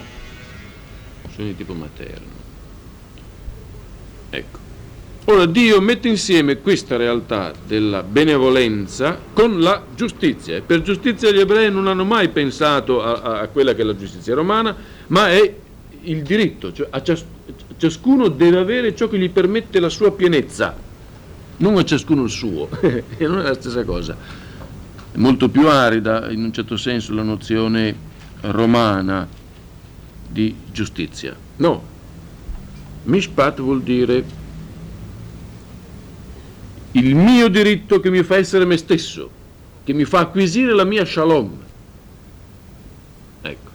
Ecco. Ora Dio mette insieme questa realtà della benevolenza con la giustizia, e per giustizia gli ebrei non hanno mai pensato a quella che è la giustizia romana, ma è il diritto, cioè ciascuno deve avere ciò che gli permette la sua pienezza, non a ciascuno il suo. E non è la stessa cosa. È molto più arida in un certo senso la nozione romana di giustizia. No, mishpat vuol dire il mio diritto che mi fa essere me stesso, che mi fa acquisire la mia shalom. Ecco.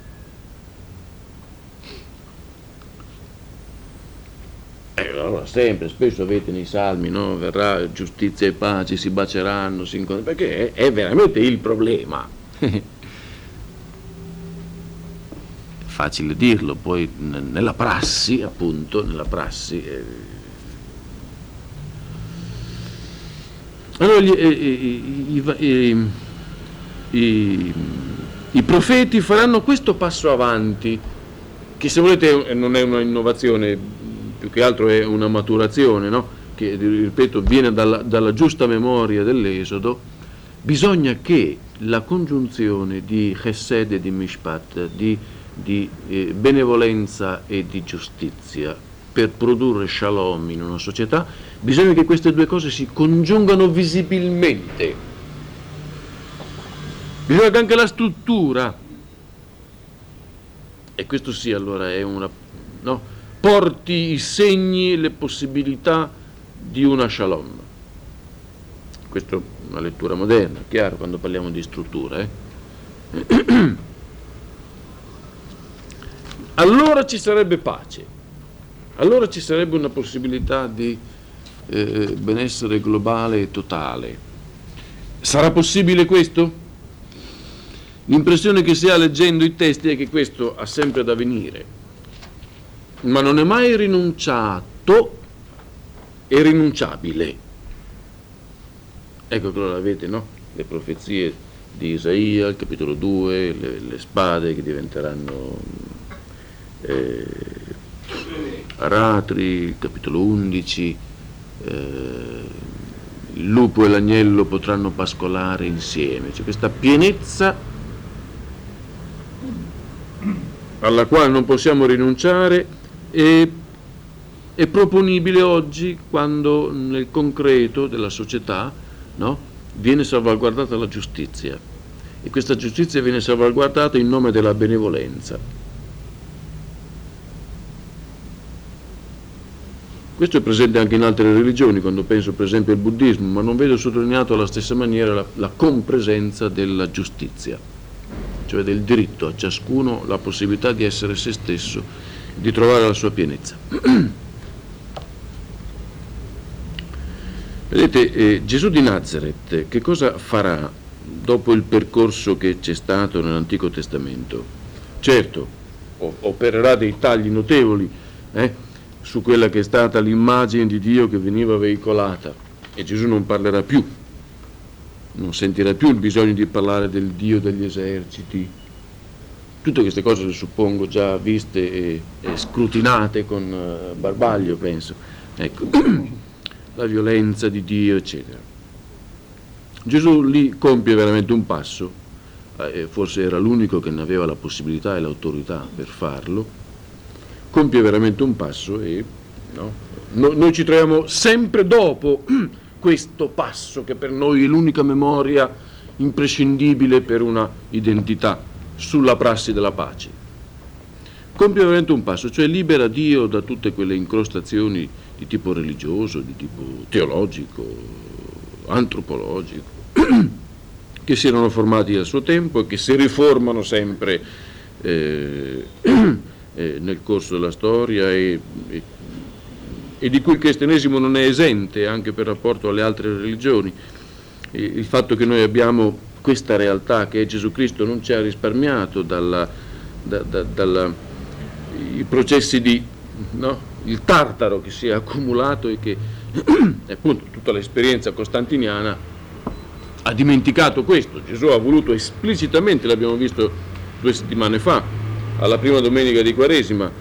Allora spesso avete nei salmi, no? Verrà giustizia e pace, si baceranno, si incontrano, perché è veramente il problema. Facile dirlo, poi nella prassi, appunto, allora i profeti faranno questo passo avanti, che se volete non è una innovazione, più che altro è una maturazione, no? Che, ripeto, viene dalla giusta memoria dell'Esodo. Bisogna che la congiunzione di Chesed e di Mishpat, di benevolenza e di giustizia, per produrre shalom in una società, bisogna che queste due cose si congiungano visibilmente. Bisogna che anche la struttura, e questo sì, allora è porti i segni e le possibilità di una shalom. Questa è una lettura moderna, chiaro, quando parliamo di struttura. Allora ci sarebbe pace, allora ci sarebbe una possibilità di benessere globale e totale. Sarà possibile questo? L'impressione che si ha leggendo i testi è che questo ha sempre da venire, ma non è mai rinunciato e rinunciabile. Ecco che lo avete, no? Le profezie di Isaia, il capitolo 2, le spade che diventeranno aratri, il capitolo 11, il lupo e l'agnello potranno pascolare insieme. C'è questa pienezza alla quale non possiamo rinunciare e è proponibile oggi quando nel concreto della società, no, viene salvaguardata la giustizia, e questa giustizia viene salvaguardata in nome della benevolenza. Questo è presente anche in altre religioni, quando penso per esempio al buddismo, ma non vedo sottolineato alla stessa maniera la compresenza della giustizia, cioè del diritto a ciascuno la possibilità di essere se stesso, di trovare la sua pienezza. Vedete, Gesù di Nazaret che cosa farà dopo il percorso che c'è stato nell'Antico Testamento? Certo, opererà dei tagli notevoli su quella che è stata l'immagine di Dio che veniva veicolata, e Gesù non parlerà più, non sentirà più il bisogno di parlare del Dio degli eserciti. Tutte queste cose le suppongo già viste e scrutinate con barbaglio, penso. Ecco, la violenza di Dio, eccetera. Gesù lì compie veramente un passo, forse era l'unico che ne aveva la possibilità e l'autorità per farlo, compie veramente un passo e noi ci troviamo sempre dopo questo passo che per noi è l'unica memoria imprescindibile per una identità sulla prassi della pace. Compie veramente un passo, cioè libera Dio da tutte quelle incrostazioni di tipo religioso, di tipo teologico, antropologico, che si erano formati al suo tempo e che si riformano sempre nel corso della storia e di cui il cristianesimo non è esente anche per rapporto alle altre religioni. Il fatto che noi abbiamo questa realtà che è Gesù Cristo non ci ha risparmiato i processi di il tartaro che si è accumulato e che appunto tutta l'esperienza costantiniana ha dimenticato questo. Gesù ha voluto esplicitamente, l'abbiamo visto 2 settimane fa alla prima domenica di Quaresima,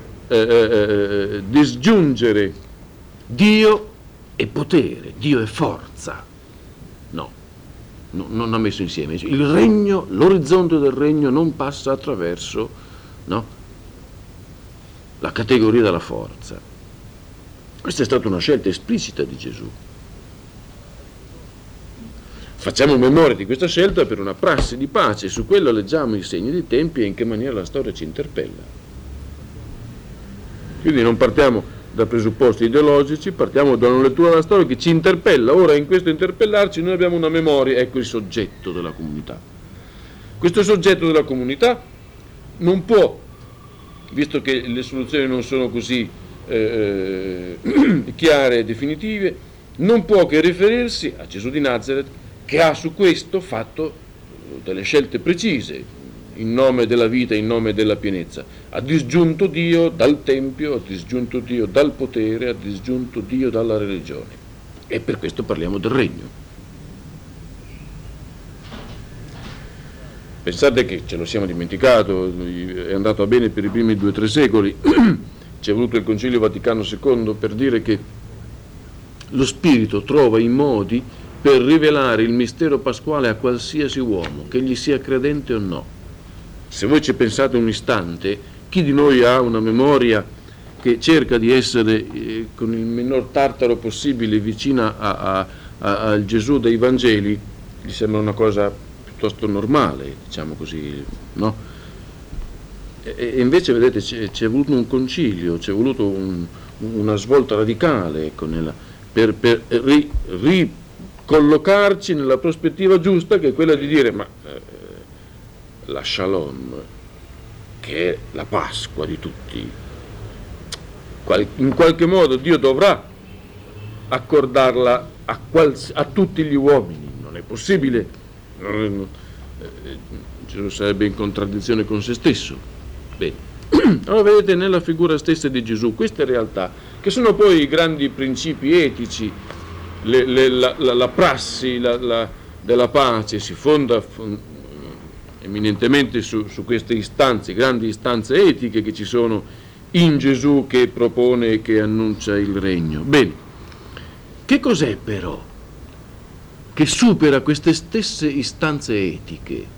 disgiungere Dio e potere, Dio e forza. Non ha messo insieme. Il regno, l'orizzonte del regno non passa attraverso la categoria della forza. Questa è stata una scelta esplicita di Gesù. Facciamo memoria di questa scelta per una prassi di pace, su quello leggiamo i segni dei tempi e in che maniera la storia ci interpella. Quindi non partiamo da presupposti ideologici, partiamo da una lettura della storia che ci interpella. Ora in questo interpellarci noi abbiamo una memoria, ecco il soggetto della comunità. Questo soggetto della comunità non può, visto che le soluzioni non sono così chiare e definitive, non può che riferirsi a Gesù di Nazaret, che ha su questo fatto delle scelte precise, in nome della vita, in nome della pienezza. Ha disgiunto Dio dal Tempio, ha disgiunto Dio dal potere, ha disgiunto Dio dalla religione. E per questo parliamo del regno. Pensate che ce lo siamo dimenticato, è andato a bene per i primi 2 o 3 secoli, ci è voluto il Concilio Vaticano II per dire che lo Spirito trova i modi per rivelare il mistero pasquale a qualsiasi uomo, che gli sia credente o no. Se voi ci pensate un istante, chi di noi ha una memoria che cerca di essere con il minor tartaro possibile vicina al Gesù dei Vangeli, gli sembra una cosa piuttosto normale, diciamo così, no? E invece, vedete, c'è voluto un concilio, c'è voluto una svolta radicale, ecco, per collocarci nella prospettiva giusta, che è quella di dire ma la Shalom, che è la Pasqua di tutti, in qualche modo Dio dovrà accordarla a tutti gli uomini, non è possibile, Gesù sarebbe in contraddizione con se stesso. Bene. Allora vedete nella figura stessa di Gesù queste realtà, che sono poi i grandi principi etici, la prassi della pace si fonda eminentemente su queste istanze, grandi istanze etiche che ci sono in Gesù, che propone e che annuncia il regno. Bene, che cos'è però che supera queste stesse istanze etiche?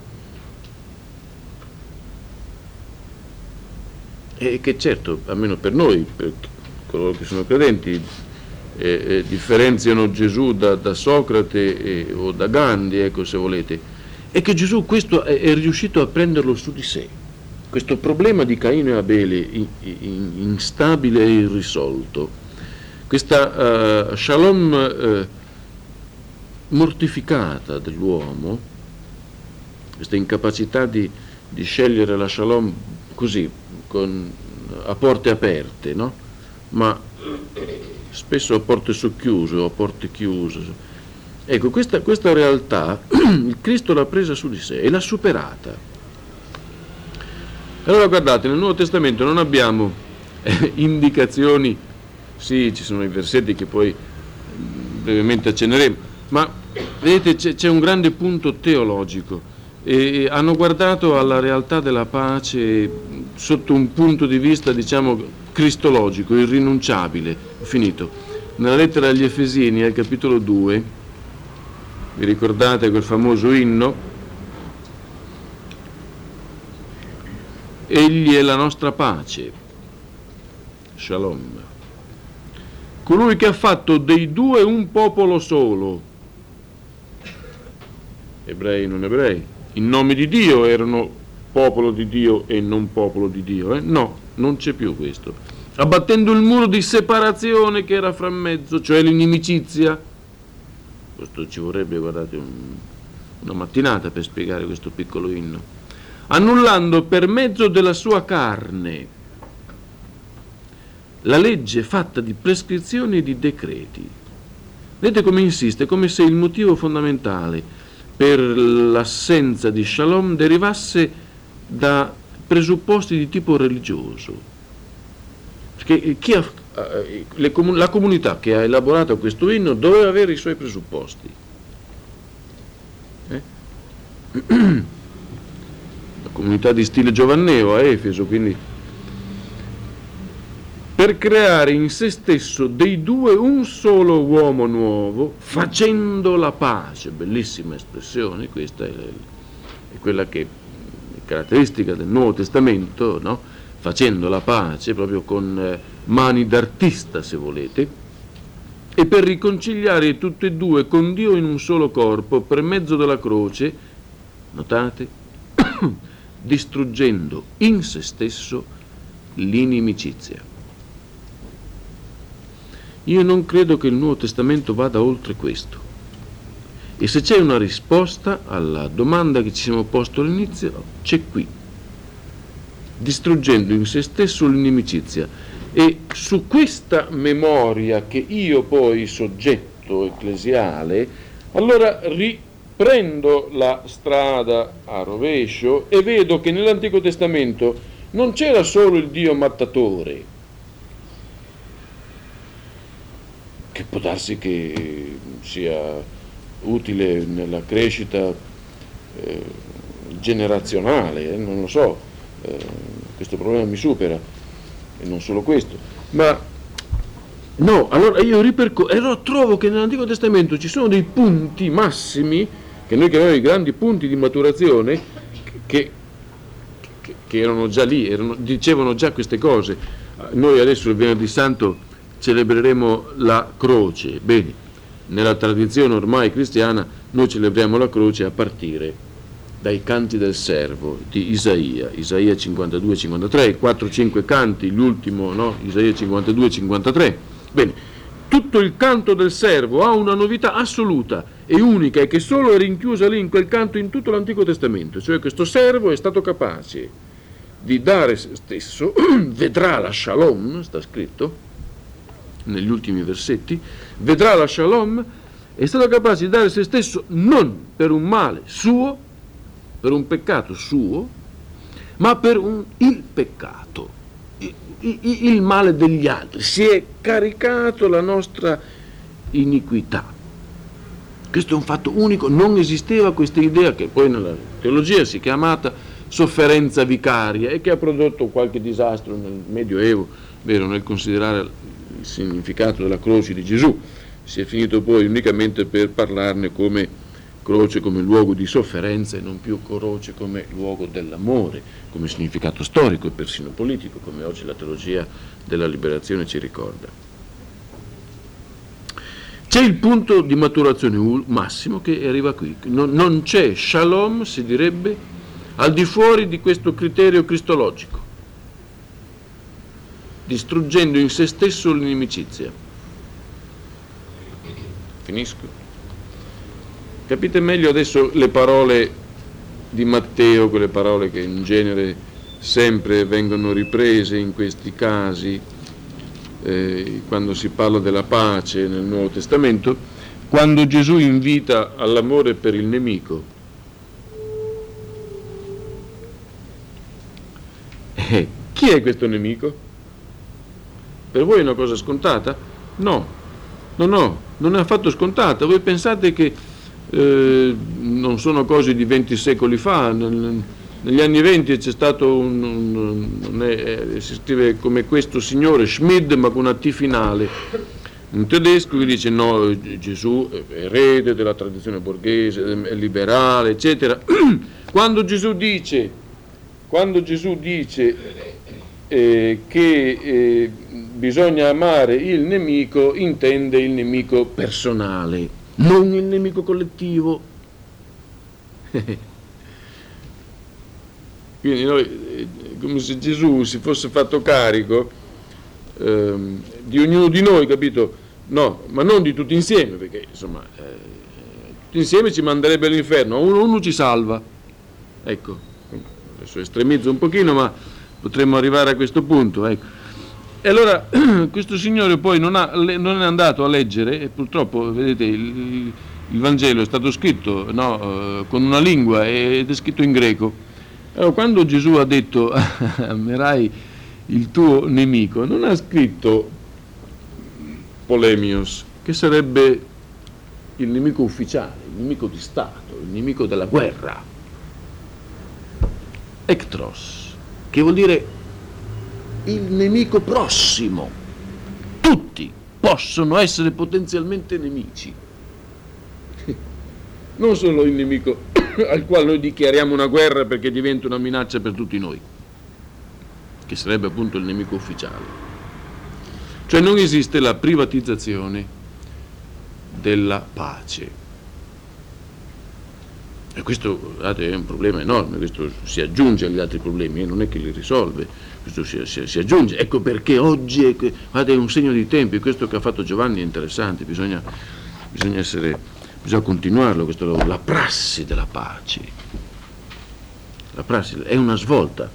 E che certo, almeno per noi, per coloro che sono credenti, differenziano Gesù da Socrate o da Gandhi, ecco, se volete, è che Gesù questo è riuscito a prenderlo su di sé, questo problema di Caino e Abele instabile e irrisolto, questa Shalom mortificata dell'uomo, questa incapacità di scegliere la Shalom così, a porte aperte, no? Ma spesso a porte socchiuse o a porte chiuse. Ecco, questa realtà il Cristo l'ha presa su di sé e l'ha superata. Allora guardate, nel Nuovo Testamento non abbiamo indicazioni, sì, ci sono i versetti che poi brevemente accenneremo, ma vedete c'è un grande punto teologico. E hanno guardato alla realtà della pace sotto un punto di vista, diciamo, cristologico, irrinunciabile. Ho finito. Nella lettera agli Efesini, al capitolo 2, vi ricordate quel famoso inno? Egli è la nostra pace, Shalom. Colui che ha fatto dei due un popolo solo, ebrei e non ebrei. In nome di Dio erano popolo di Dio e non popolo di Dio, No, non c'è più questo. Abbattendo il muro di separazione che era fra mezzo, cioè l'inimicizia. Questo ci vorrebbe, guardate, una mattinata per spiegare questo piccolo inno. Annullando per mezzo della sua carne la legge fatta di prescrizioni e di decreti. Vedete come insiste, come se il motivo fondamentale per l'assenza di Shalom derivasse da presupposti di tipo religioso. Perché la comunità che ha elaborato questo inno doveva avere i suoi presupposti. La comunità di stile giovanneo a Efeso, quindi per creare in se stesso dei due un solo uomo nuovo, facendo la pace. Bellissima espressione, questa è quella che è caratteristica del Nuovo Testamento, no? Facendo la pace, proprio con mani d'artista, se volete, e per riconciliare tutti e due con Dio in un solo corpo, per mezzo della croce, notate, distruggendo in se stesso l'inimicizia. Io non credo che il Nuovo Testamento vada oltre questo. E se c'è una risposta alla domanda che ci siamo posto all'inizio, c'è qui. Distruggendo in se stesso l'inimicizia. E su questa memoria che io poi, soggetto ecclesiale, allora riprendo la strada a rovescio e vedo che nell'Antico Testamento non c'era solo il Dio mattatore, che può darsi che sia utile nella crescita generazionale, non lo so, questo problema mi supera, e non solo questo, ma no, allora io trovo che nell'Antico Testamento ci sono dei punti massimi, che noi chiamiamo i grandi punti di maturazione, che erano già lì, dicevano già queste cose. Noi adesso il Venerdì Santo celebreremo la croce. Bene, nella tradizione ormai cristiana noi celebriamo la croce a partire dai canti del servo di Isaia 52-53, 4-5 canti, l'ultimo, no? Isaia 52-53. Bene, tutto il canto del servo ha una novità assoluta e unica e che solo è rinchiusa lì in quel canto in tutto l'Antico Testamento, cioè questo servo è stato capace di dare se stesso, vedrà la shalom, sta scritto negli ultimi versetti, vedrà la shalom, è stato capace di dare se stesso non per un male suo, per un peccato suo, ma per il peccato, il male degli altri. Si è caricato la nostra iniquità. Questo è un fatto unico, non esisteva questa idea che poi nella teologia si è chiamata sofferenza vicaria e che ha prodotto qualche disastro nel Medioevo, vero, nel considerare il significato della croce di Gesù. Si è finito poi unicamente per parlarne come croce come luogo di sofferenza e non più croce come luogo dell'amore, come significato storico e persino politico, come oggi la teologia della liberazione ci ricorda. C'è il punto di maturazione massimo che arriva qui. Non c'è shalom, si direbbe, al di fuori di questo criterio cristologico, distruggendo in se stesso l'inimicizia. Finisco. Capite meglio adesso le parole di Matteo, quelle parole che in genere sempre vengono riprese in questi casi, quando si parla della pace nel Nuovo Testamento, quando Gesù invita all'amore per il nemico. Chi è questo nemico? Per voi è una cosa scontata? No, non è affatto scontata. Voi pensate che non sono cose di 20 secoli fa, negli anni 20 c'è stato si scrive come questo signore Schmid, ma con una T finale, un tedesco che dice no, Gesù è erede della tradizione borghese, è liberale, eccetera. Quando Gesù dice che bisogna amare il nemico, intende il nemico personale, non il nemico collettivo. Quindi noi, come se Gesù si fosse fatto carico di ognuno di noi, capito? No, ma non di tutti insieme, perché insomma tutti insieme ci manderebbe all'inferno, uno ci salva. Ecco, adesso estremizzo un pochino, ma potremmo arrivare a questo punto, ecco. E allora questo signore poi non è andato a leggere, e purtroppo vedete il Vangelo è stato scritto con una lingua ed è scritto in greco. Allora, quando Gesù ha detto amerai il tuo nemico, non ha scritto polemios, che sarebbe il nemico ufficiale, il nemico di Stato, il nemico della guerra, ectros, che vuol dire il nemico prossimo. Tutti possono essere potenzialmente nemici, non solo il nemico al quale noi dichiariamo una guerra perché diventa una minaccia per tutti noi, che sarebbe appunto il nemico ufficiale. Cioè non esiste la privatizzazione della pace. E questo è un problema enorme, questo si aggiunge agli altri problemi, non è che li risolve, questo si aggiunge. Ecco perché oggi è un segno di tempi, questo che ha fatto Giovanni è interessante, bisogna continuarlo, la prassi della pace. La prassi è una svolta,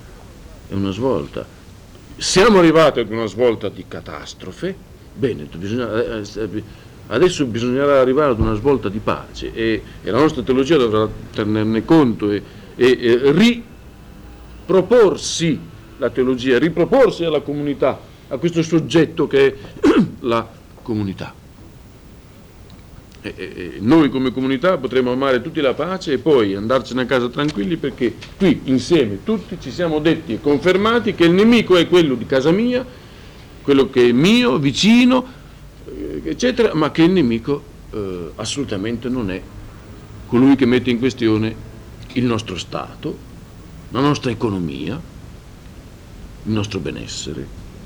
Siamo arrivati ad una svolta di catastrofe, bene, adesso bisognerà arrivare ad una svolta di pace e la nostra teologia dovrà tenerne conto e riproporsi la teologia, riproporsi alla comunità, a questo soggetto che è la comunità. E noi come comunità potremo amare tutti la pace e poi andarcene a casa tranquilli, perché qui insieme tutti ci siamo detti e confermati che il nemico è quello di casa mia, quello che è mio, vicino, eccetera, ma che il nemico assolutamente non è colui che mette in questione il nostro Stato, la nostra economia, il nostro benessere.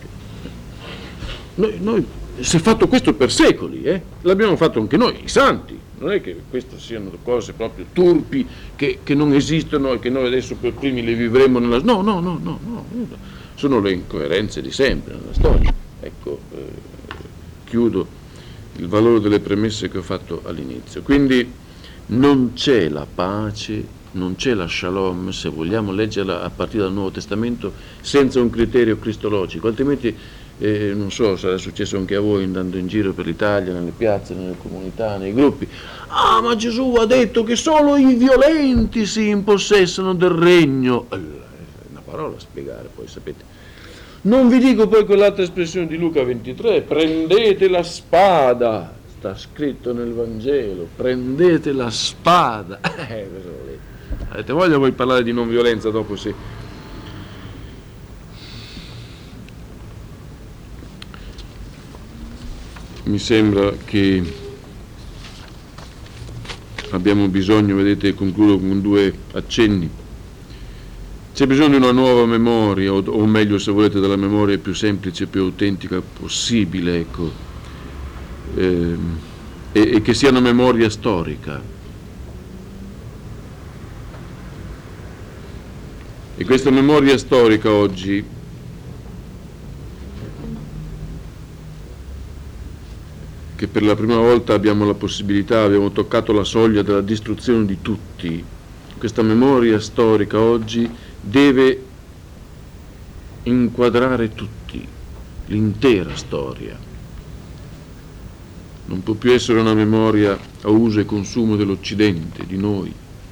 Noi si è fatto questo per secoli, l'abbiamo fatto anche noi, i santi, non è che queste siano cose proprio turpi che non esistono e che noi adesso per primi le vivremo nella... No, sono le incoerenze di sempre nella storia. Ecco, chiudo il valore delle premesse che ho fatto all'inizio. Quindi non c'è la pace, non c'è la shalom, se vogliamo leggerla a partire dal Nuovo Testamento, senza un criterio cristologico, altrimenti non so, sarà successo anche a voi andando in giro per l'Italia, nelle piazze, nelle comunità, nei gruppi. Ah, ma Gesù ha detto che solo i violenti si impossessano del regno. È una parola a spiegare, poi sapete. Non vi dico poi quell'altra espressione di Luca 23, prendete la spada, sta scritto nel Vangelo, prendete la spada. Avete voglia voi parlare di non violenza dopo sì? Mi sembra che abbiamo bisogno, vedete, concludo con 2 accenni. C'è bisogno di una nuova memoria, o meglio, se volete, della memoria più semplice, più autentica possibile, ecco, e che sia una memoria storica. E questa memoria storica oggi che per la prima volta abbiamo la possibilità, abbiamo toccato la soglia della distruzione di tutti. Questa memoria storica oggi deve inquadrare tutti, l'intera storia. Non può più essere una memoria a uso e consumo dell'Occidente, di noi.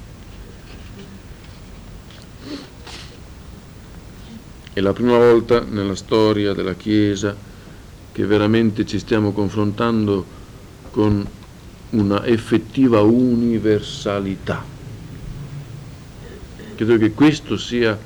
È la prima volta nella storia della Chiesa che veramente ci stiamo confrontando con una effettiva universalità. Credo che questo sia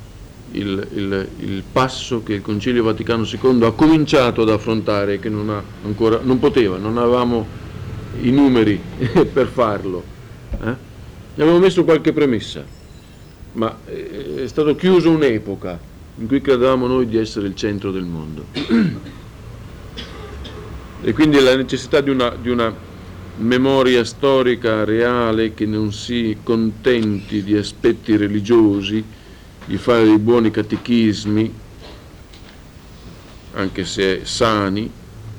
il passo che il Concilio Vaticano II ha cominciato ad affrontare, che non avevamo i numeri per farlo. Ne avevo messo qualche premessa, ma è stato chiuso un'epoca in cui credevamo noi di essere il centro del mondo. E quindi la necessità di una memoria storica reale che non si contenti di aspetti religiosi, di fare dei buoni catechismi, anche se sani,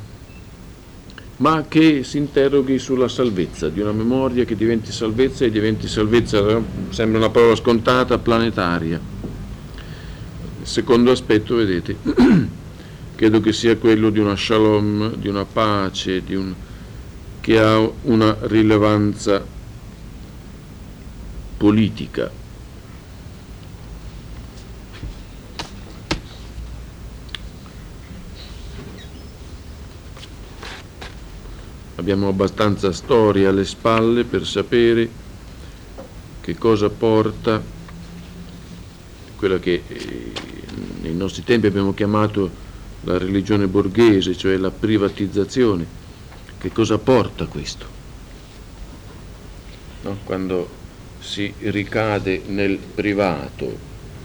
ma che si interroghi sulla salvezza, di una memoria che diventi salvezza, e diventi salvezza, sembra una parola scontata, planetaria. Il secondo aspetto, vedete, credo che sia quello di una shalom, di una pace, che ha una rilevanza politica. Abbiamo abbastanza storia alle spalle per sapere che cosa porta quella che nei nostri tempi abbiamo chiamato la religione borghese, cioè la privatizzazione. Che cosa porta questo? No? Quando si ricade nel privato.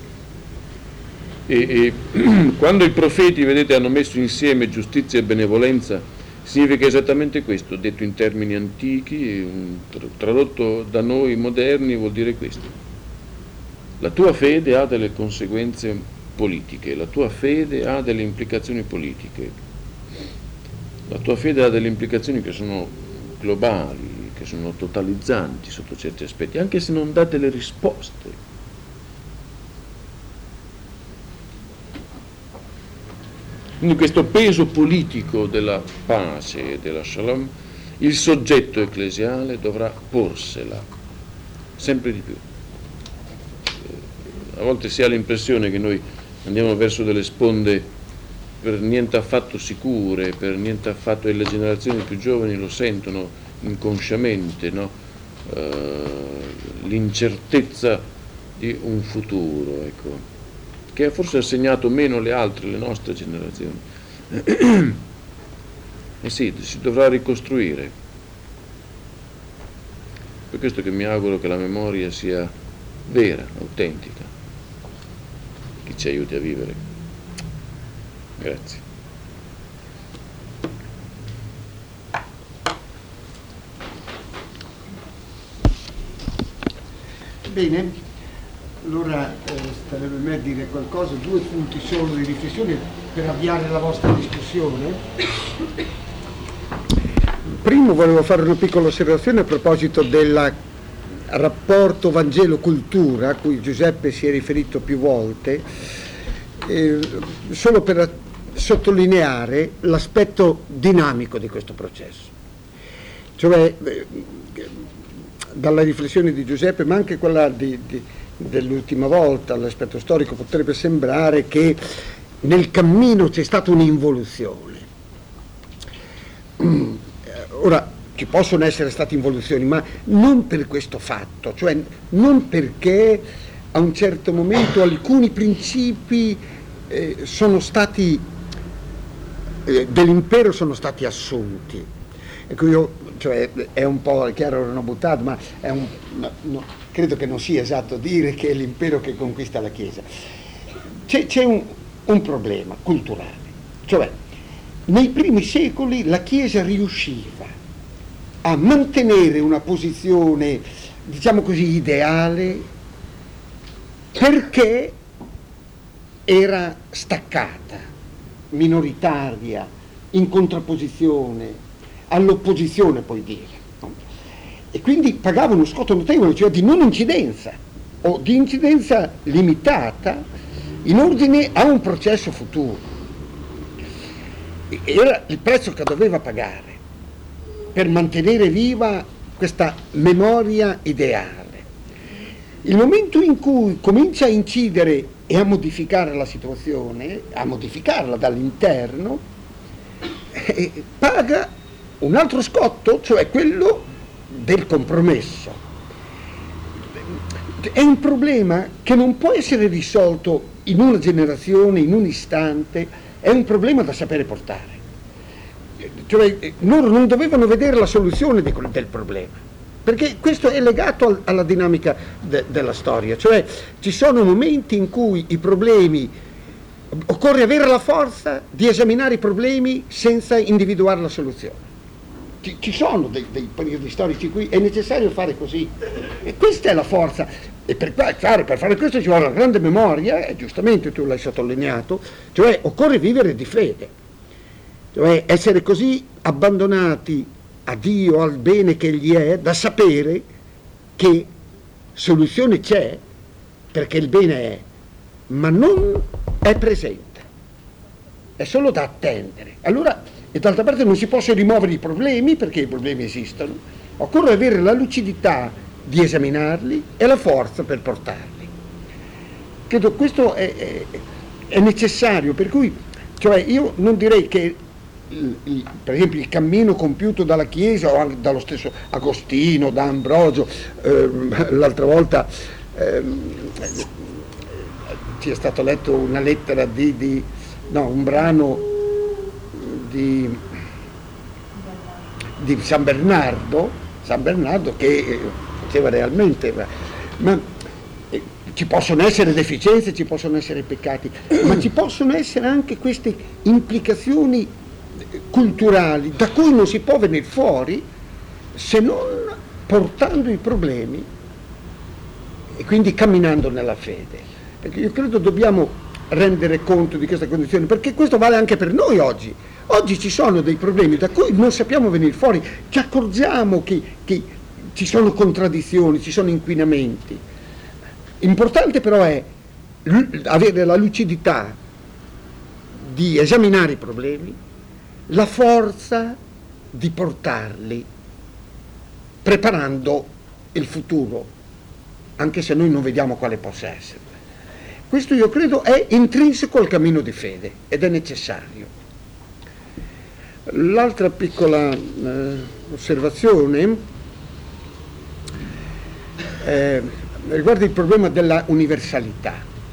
E quando i profeti, vedete, hanno messo insieme giustizia e benevolenza, significa esattamente questo, detto in termini antichi, tradotto da noi moderni vuol dire questo. La tua fede ha delle conseguenze politiche, la tua fede ha delle implicazioni politiche, la tua fede ha delle implicazioni che sono globali, che sono totalizzanti sotto certi aspetti, anche se non dà delle risposte. Quindi questo peso politico della pace e della shalom, il soggetto ecclesiale dovrà porsela sempre di più. A volte si ha l'impressione che noi andiamo verso delle sponde per niente affatto sicure, per niente affatto, e le generazioni più giovani lo sentono inconsciamente, no? L'incertezza di un futuro, ecco, che forse ha segnato meno le altre, le nostre generazioni. E sì, si dovrà ricostruire. Per questo che mi auguro che la memoria sia vera, autentica, che ci aiuti a vivere. Grazie. Bene, allora starebbe a me dire qualcosa, 2 punti solo di riflessione per avviare la vostra discussione. Primo volevo fare una piccola osservazione a proposito del rapporto Vangelo-cultura a cui Giuseppe si è riferito più volte, solo per sottolineare l'aspetto dinamico di questo processo. Cioè, dalla riflessione di Giuseppe, ma anche quella dell'ultima volta, l'aspetto storico, potrebbe sembrare che nel cammino c'è stata un'involuzione. Ora, ci possono essere state involuzioni, ma non per questo fatto, cioè non perché a un certo momento alcuni principi sono stati dell'impero sono stati assunti. Ecco, cioè, è un po', è chiaro, non ho buttato, ma credo che non sia esatto dire che è l'impero che conquista la Chiesa. C'è un problema culturale, cioè nei primi secoli la Chiesa riusciva a mantenere una posizione, diciamo così, ideale, perché era staccata, minoritaria, in contrapposizione all'opposizione, puoi dire, no? E quindi pagava uno scotto notevole, cioè di non incidenza o di incidenza limitata in ordine a un processo futuro. Era il prezzo che doveva pagare per mantenere viva questa memoria ideale. Il momento in cui comincia a incidere e a modificare la situazione, a modificarla dall'interno, paga un altro scotto, cioè quello del compromesso. È un problema che non può essere risolto in una generazione, in un istante, è un problema da sapere portare. Cioè, loro non dovevano vedere la soluzione del problema, perché questo è legato alla dinamica della storia, cioè ci sono momenti in cui i problemi, occorre avere la forza di esaminare i problemi senza individuare la soluzione. Ci sono dei periodi storici in cui è necessario fare così, e questa è la forza, e per fare questo ci vuole una grande memoria, e giustamente tu l'hai sottolineato, cioè occorre vivere di fede, cioè essere così abbandonati a Dio, al bene che Egli è, da sapere che soluzione c'è, perché il bene è, ma non è presente, è solo da attendere. Allora, e d'altra parte non si possono rimuovere i problemi, perché i problemi esistono, occorre avere la lucidità di esaminarli e la forza per portarli. Credo questo è necessario, per cui, cioè, io non direi che per esempio il cammino compiuto dalla Chiesa o anche dallo stesso Agostino, da Ambrogio, l'altra volta ci è stato letto una lettera un brano di San Bernardo che faceva realmente, ma ci possono essere deficienze, ci possono essere peccati, ma ci possono essere anche queste implicazioni culturali da cui non si può venire fuori se non portando i problemi e quindi camminando nella fede. Perché io credo dobbiamo rendere conto di questa condizione, perché questo vale anche per noi oggi. Oggi ci sono dei problemi da cui non sappiamo venire fuori, ci accorgiamo che ci sono contraddizioni, ci sono inquinamenti. Importante però è avere la lucidità di esaminare i problemi, la forza di portarli, preparando il futuro, anche se noi non vediamo quale possa essere. Questo io credo è intrinseco al cammino di fede ed è necessario. L'altra piccola osservazione riguarda il problema della universalità.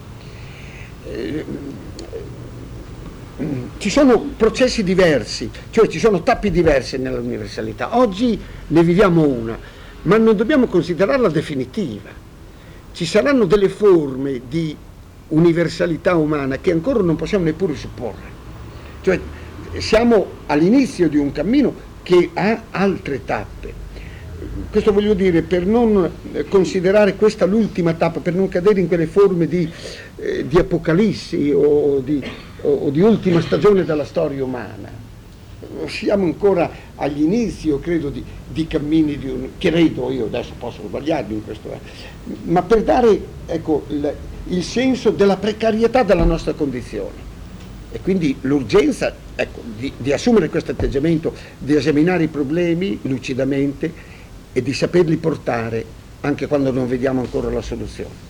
Ci sono processi diversi, cioè ci sono tappi diverse nell'universalità. Oggi ne viviamo una, ma non dobbiamo considerarla definitiva. Ci saranno delle forme di universalità umana che ancora non possiamo neppure supporre. Cioè siamo all'inizio di un cammino che ha altre tappe. Questo voglio dire per non considerare questa l'ultima tappa, per non cadere in quelle forme di apocalissi o di ultima stagione della storia umana. siamo ancora agli inizi, io credo, di cammini credo, io adesso posso sbagliarmi in questo, ma per dare, ecco, il senso della precarietà della nostra condizione. E quindi l'urgenza, ecco, di assumere questo atteggiamento, di esaminare i problemi lucidamente e di saperli portare anche quando non vediamo ancora la soluzione.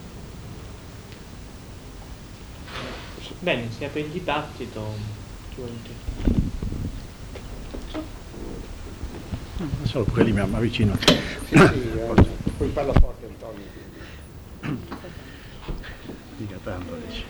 Bene, si apre il dibattito. Chi vuole intervenire? Solo quelli mi avvicino. Poi parla forte Antonio. Dica tanto, dice.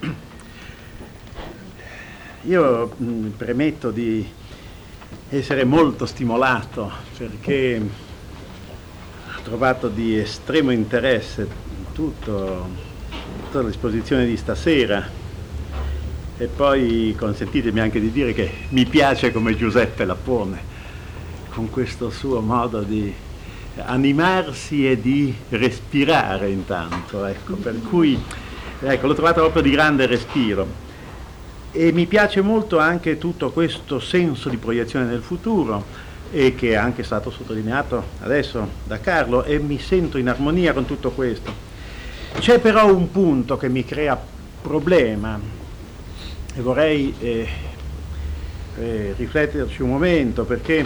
Io premetto di essere molto stimolato perché ho trovato di estremo interesse tutta la disposizione di stasera, e poi consentitemi anche di dire che mi piace come Giuseppe la pone, con questo suo modo di animarsi e di respirare intanto, ecco, per cui ecco, l'ho trovato proprio di grande respiro. E mi piace molto anche tutto questo senso di proiezione nel futuro, e che è anche stato sottolineato adesso da Carlo, e mi sento in armonia con tutto questo. C'è però un punto che mi crea problema e vorrei rifletterci un momento, perché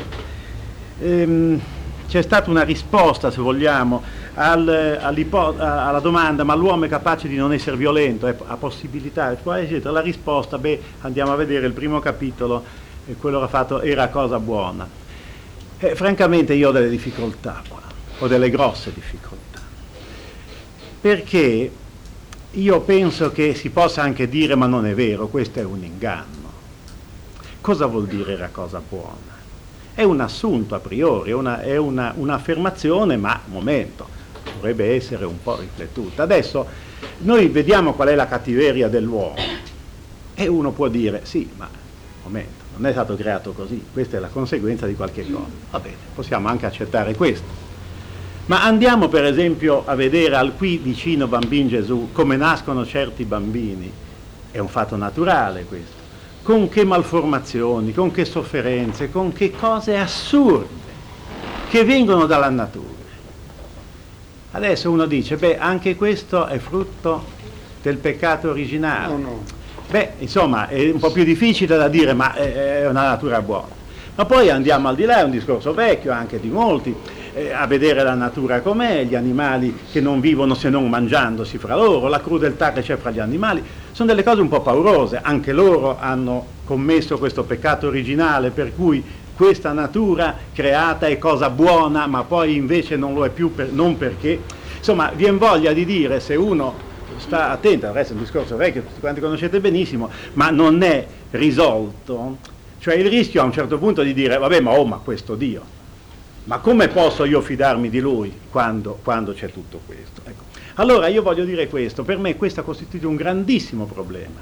c'è stata una risposta, se vogliamo, alla domanda: ma l'uomo è capace di non essere violento, ha possibilità, eccetera. La risposta, andiamo a vedere il primo capitolo, quello che ha fatto Era cosa buona. Francamente io ho delle difficoltà qua, ho delle grosse difficoltà, perché io penso che si possa anche dire: ma non è vero, questo è un inganno. Cosa vuol dire era cosa buona? È un assunto a priori, è un'affermazione, ma un momento, dovrebbe essere un po' riflettuta. Adesso noi vediamo qual è la cattiveria dell'uomo, e uno può dire: sì, ma un momento, non è stato creato così, questa è la conseguenza di qualche cosa. Va bene, possiamo anche accettare questo. Ma andiamo per esempio a vedere al qui vicino Bambin Gesù come nascono certi bambini. È un fatto naturale questo. Con che malformazioni, con che sofferenze, con che cose assurde che vengono dalla natura. Adesso uno dice: anche questo è frutto del peccato originale. No. Insomma, è un po' più difficile da dire, ma è una natura buona. Ma poi andiamo al di là, è un discorso vecchio anche di molti, a vedere la natura com'è, gli animali che non vivono se non mangiandosi fra loro, la crudeltà che c'è fra gli animali, sono delle cose un po' paurose. Anche loro hanno commesso questo peccato originale, per cui questa natura creata è cosa buona, ma poi invece non lo è più, non perché. Insomma, viene voglia di dire, se uno sta attento, il resto è un discorso vecchio, tutti quanti conoscete benissimo, ma non è risolto. Cioè il rischio a un certo punto di dire: vabbè, ma questo Dio, ma come posso io fidarmi di Lui quando c'è tutto questo? Ecco. Allora io voglio dire questo: per me questo ha costituito un grandissimo problema.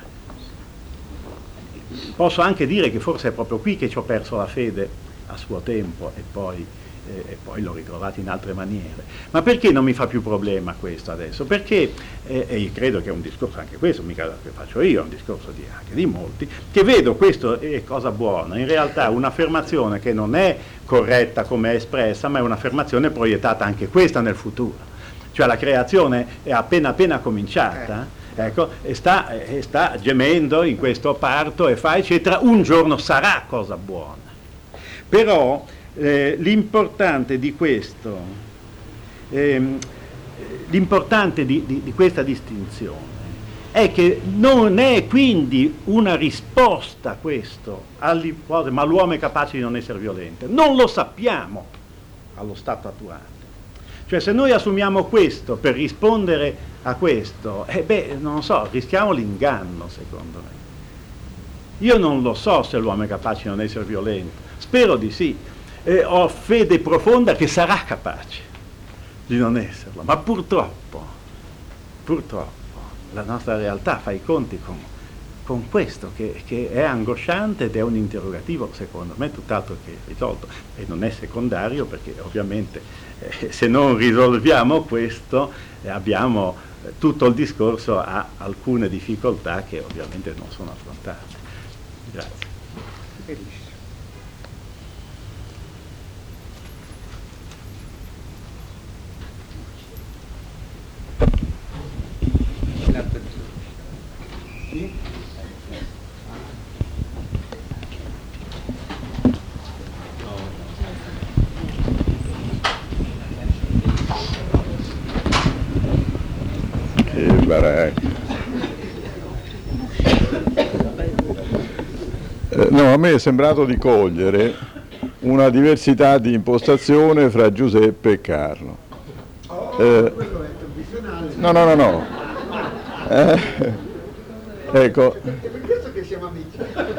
Posso anche dire che forse è proprio qui che ci ho perso la fede a suo tempo, e poi l'ho ritrovata in altre maniere. Ma perché non mi fa più problema questo adesso? Perché, e io credo che è un discorso anche questo, mica che faccio io, è un discorso anche di molti, che vedo questo è cosa buona, in realtà un'affermazione che non è corretta come è espressa, ma è un'affermazione proiettata anche questa nel futuro. Cioè la creazione è appena cominciata, ecco, e sta gemendo in questo parto e fa eccetera, un giorno sarà cosa buona. Però l'importante di questo, l'importante di questa distinzione è che non è quindi una risposta a questo, all'ipotesi: ma l'uomo è capace di non essere violento. Non lo sappiamo allo stato attuale. Cioè, se noi assumiamo questo per rispondere a questo, non so, rischiamo l'inganno, secondo me. Io non lo so se l'uomo è capace di non essere violento, spero di sì. Ho fede profonda che sarà capace di non esserlo, ma purtroppo la nostra realtà fa i conti con questo che è angosciante, ed è un interrogativo secondo me tutt'altro che risolto, e non è secondario, perché ovviamente se non risolviamo questo abbiamo tutto il discorso a alcune difficoltà che ovviamente non sono affrontate. Grazie. Benissimo. No, a me è sembrato di cogliere una diversità di impostazione fra Giuseppe e Carlo. No. Ecco. È per questo che siamo amici.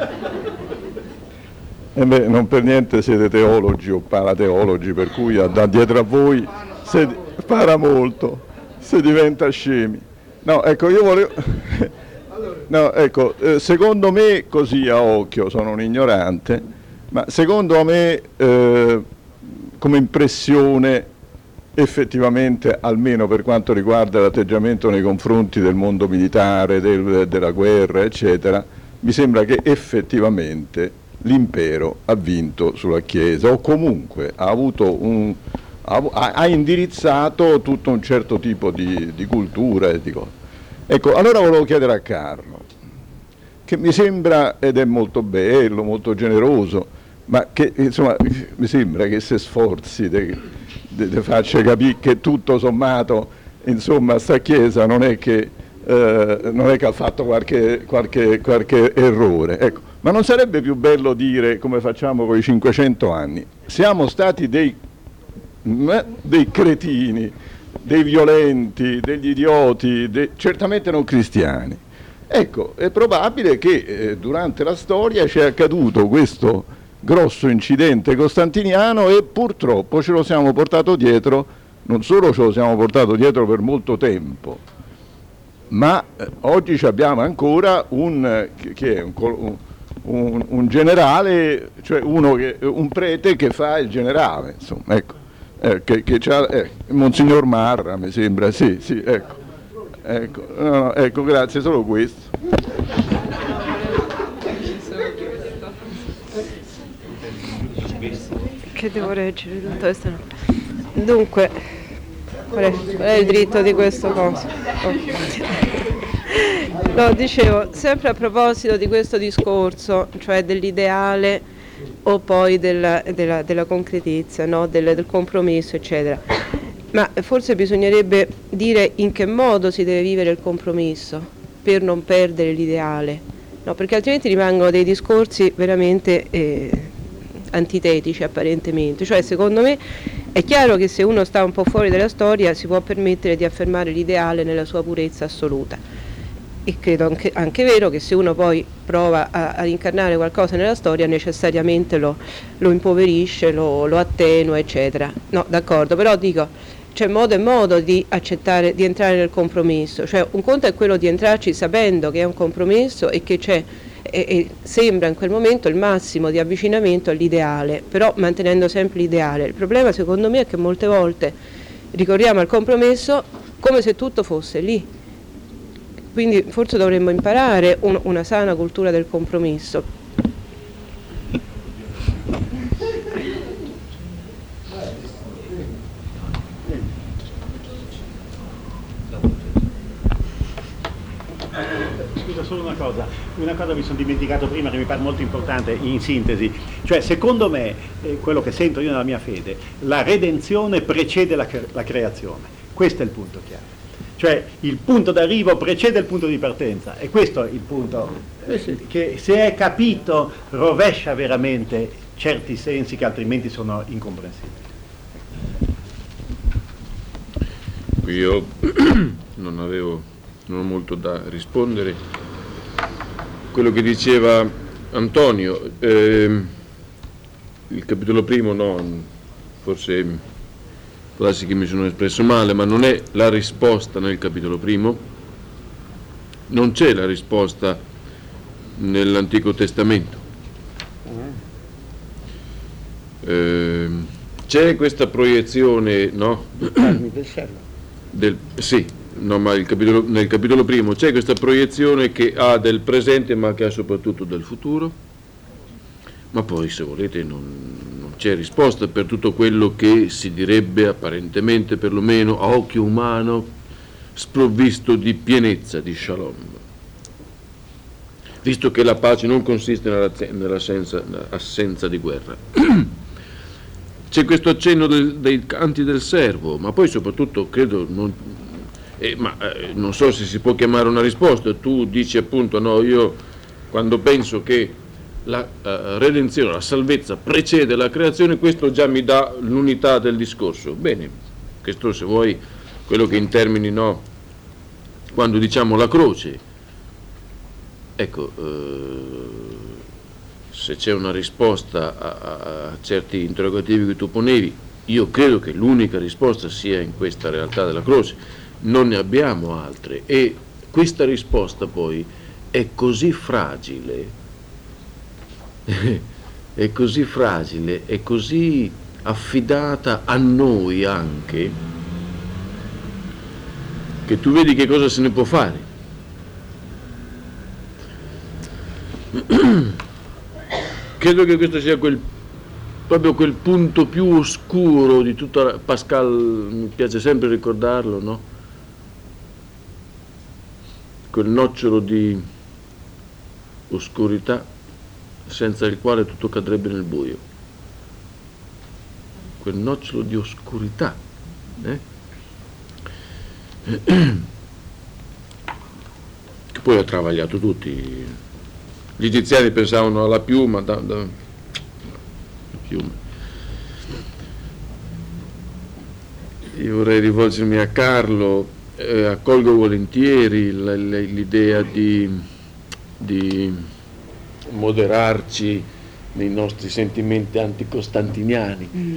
Non per niente siete teologi o parateologi, per cui da dietro a voi spara molto, si diventa scemi. No, ecco, io volevo... No, ecco, secondo me, così a occhio, sono un ignorante, ma secondo me, come impressione, effettivamente, almeno per quanto riguarda l'atteggiamento nei confronti del mondo militare, della guerra, eccetera, mi sembra che effettivamente l'impero ha vinto sulla Chiesa, o comunque ha indirizzato tutto un certo tipo di cultura e di cose. Ecco, allora volevo chiedere a Carlo, che mi sembra, ed è molto bello, molto generoso, ma che insomma mi sembra che si sforzi di farci capire che tutto sommato, insomma, sta Chiesa non è che ha fatto qualche errore, ecco. Ma non sarebbe più bello dire, come facciamo con i 500 anni, siamo stati dei cretini, dei violenti, degli idioti, certamente non cristiani. Ecco, è probabile che durante la storia ci è accaduto questo grosso incidente costantiniano e purtroppo ce lo siamo portato dietro, non solo ce lo siamo portato dietro per molto tempo, ma oggi abbiamo ancora un generale, cioè un prete che fa il generale, insomma, ecco. Che c'ha Monsignor Marra, mi sembra, sì, ecco, grazie, solo questo. Che devo leggere tutto questo? Dunque, qual è il dritto di questo coso? No, dicevo, sempre a proposito di questo discorso, cioè dell'ideale o poi della concretezza, no? del compromesso, eccetera. Ma forse bisognerebbe dire in che modo si deve vivere il compromesso per non perdere l'ideale, no? Perché altrimenti rimangono dei discorsi veramente antitetici apparentemente. Cioè, secondo me è chiaro che se uno sta un po' fuori dalla storia si può permettere di affermare l'ideale nella sua purezza assoluta. E credo anche vero che se uno poi prova a incarnare qualcosa nella storia necessariamente lo impoverisce, lo attenua, eccetera. No, d'accordo, però dico, c'è modo e modo di accettare, di entrare nel compromesso. Cioè, un conto è quello di entrarci sapendo che è un compromesso e che c'è e sembra in quel momento il massimo di avvicinamento all'ideale, però mantenendo sempre l'ideale. Il problema secondo me è che molte volte ricorriamo al compromesso come se tutto fosse lì. Quindi forse dovremmo imparare una sana cultura del compromesso. Scusa, solo una cosa mi sono dimenticato prima che mi pare molto importante in sintesi, cioè secondo me, quello che sento io nella mia fede, la redenzione precede la creazione, questo è il punto chiave. Cioè il punto d'arrivo precede il punto di partenza e questo è il punto che se è capito rovescia veramente certi sensi che altrimenti sono incomprensibili. Io non ho molto da rispondere. Quello che diceva Antonio, il capitolo primo forse può darsi che mi sono espresso male, ma non è la risposta nel capitolo primo, non c'è la risposta nell'Antico Testamento. C'è questa proiezione, no? Sì, no, ma nel capitolo primo c'è questa proiezione che ha del presente ma che ha soprattutto del futuro, ma poi se volete non c'è risposta per tutto quello che si direbbe apparentemente, perlomeno a occhio umano, sprovvisto di pienezza, di shalom, visto che la pace non consiste nell'assenza di guerra. C'è questo accenno dei canti del servo, ma poi soprattutto credo, non so se si può chiamare una risposta. Tu dici appunto, no, io quando penso che la redenzione, la salvezza precede la creazione, questo già mi dà l'unità del discorso. Bene, questo se vuoi quello che in termini, no, quando diciamo la croce, ecco, se c'è una risposta a certi interrogativi che tu ponevi, io credo che l'unica risposta sia in questa realtà della croce, non ne abbiamo altre, e questa risposta poi è così fragile, è così fragile, è così affidata a noi anche, che tu vedi che cosa se ne può fare. Credo che questo sia proprio quel punto più oscuro di tutta Pascal, mi piace sempre ricordarlo, no? Quel nocciolo di oscurità senza il quale tutto cadrebbe nel buio. Quel nocciolo di oscurità, che poi ha travagliato tutti. Gli egiziani pensavano alla piuma, la piuma. Io vorrei rivolgermi a Carlo, accolgo volentieri l'idea di moderarci nei nostri sentimenti anticostantiniani,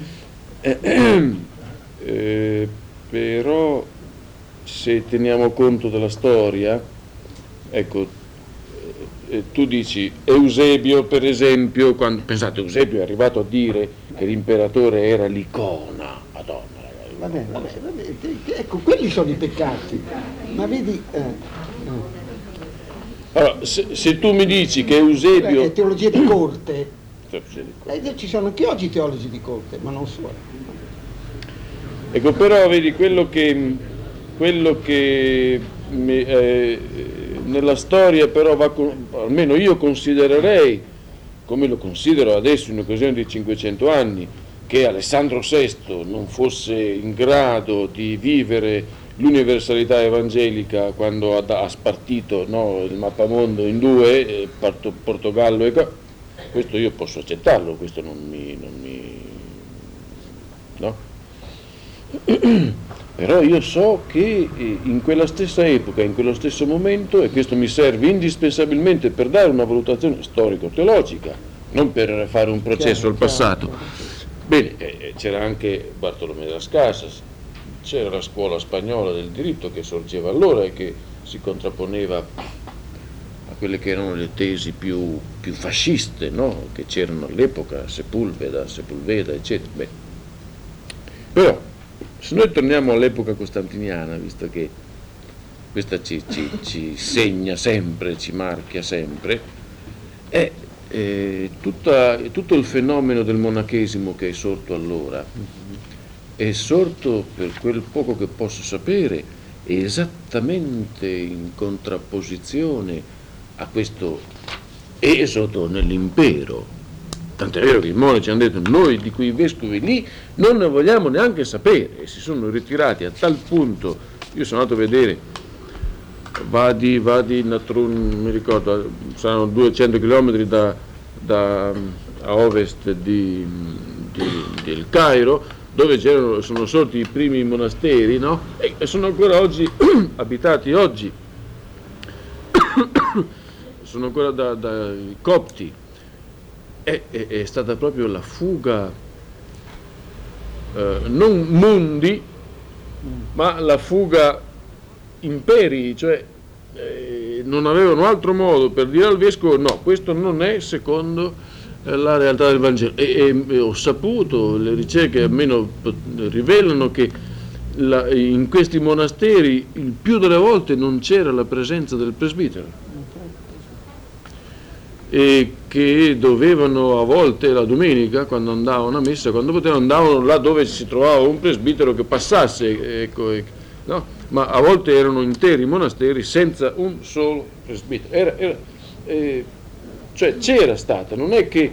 però se teniamo conto della storia, ecco, tu dici Eusebio, per esempio, pensate, Eusebio è arrivato a dire che l'imperatore era l'icona, Madonna. Va bene, ecco, quelli sono i peccati, ma vedi, allora, se tu mi dici che Eusebio è teologia di corte, ci sono anche oggi teologi di corte, ma non solo. Ecco, però vedi quello che nella storia però almeno io considererei, come lo considero adesso in occasione dei 500 anni, che Alessandro VI non fosse in grado di vivere l'universalità evangelica quando ha spartito, no, il mappamondo in due, Portogallo e questo io posso accettarlo, questo non mi no? Però io so che in quella stessa epoca, in quello stesso momento, e questo mi serve indispensabilmente per dare una valutazione storico-teologica, non per fare un processo al passato. Bene, c'era anche Bartolomé de las Casas, c'era la scuola spagnola del diritto che sorgeva allora e che si contrapponeva a quelle che erano le tesi più fasciste, no? Che c'erano all'epoca, Sepulveda, eccetera. Beh. Però, se noi torniamo all'epoca costantiniana, visto che questa ci segna sempre, ci marchia sempre, tutto il fenomeno del monachesimo che è sorto allora, è sorto, per quel poco che posso sapere, esattamente in contrapposizione a questo esodo nell'impero. Tant'è vero che i monaci hanno detto: noi di quei vescovi lì non ne vogliamo neanche sapere, e si sono ritirati a tal punto. Io sono andato a vedere Vadi Natrun, mi ricordo, saranno 200 km a ovest del Cairo, dove sono sorti i primi monasteri, no? E sono ancora oggi abitati oggi, sono ancora dai copti. È stata proprio la fuga, non mundi, ma la fuga imperi, cioè non avevano altro modo per dire al vescovo: no, questo non è secondo la realtà del Vangelo. E ho saputo, le ricerche almeno rivelano che in questi monasteri il più delle volte non c'era la presenza del presbitero, e che dovevano a volte la domenica, quando andavano a messa, quando potevano, andavano là dove si trovava un presbitero che passasse, ecco, no? ma a volte erano interi monasteri senza un solo presbitero. Cioè c'era stata, non è che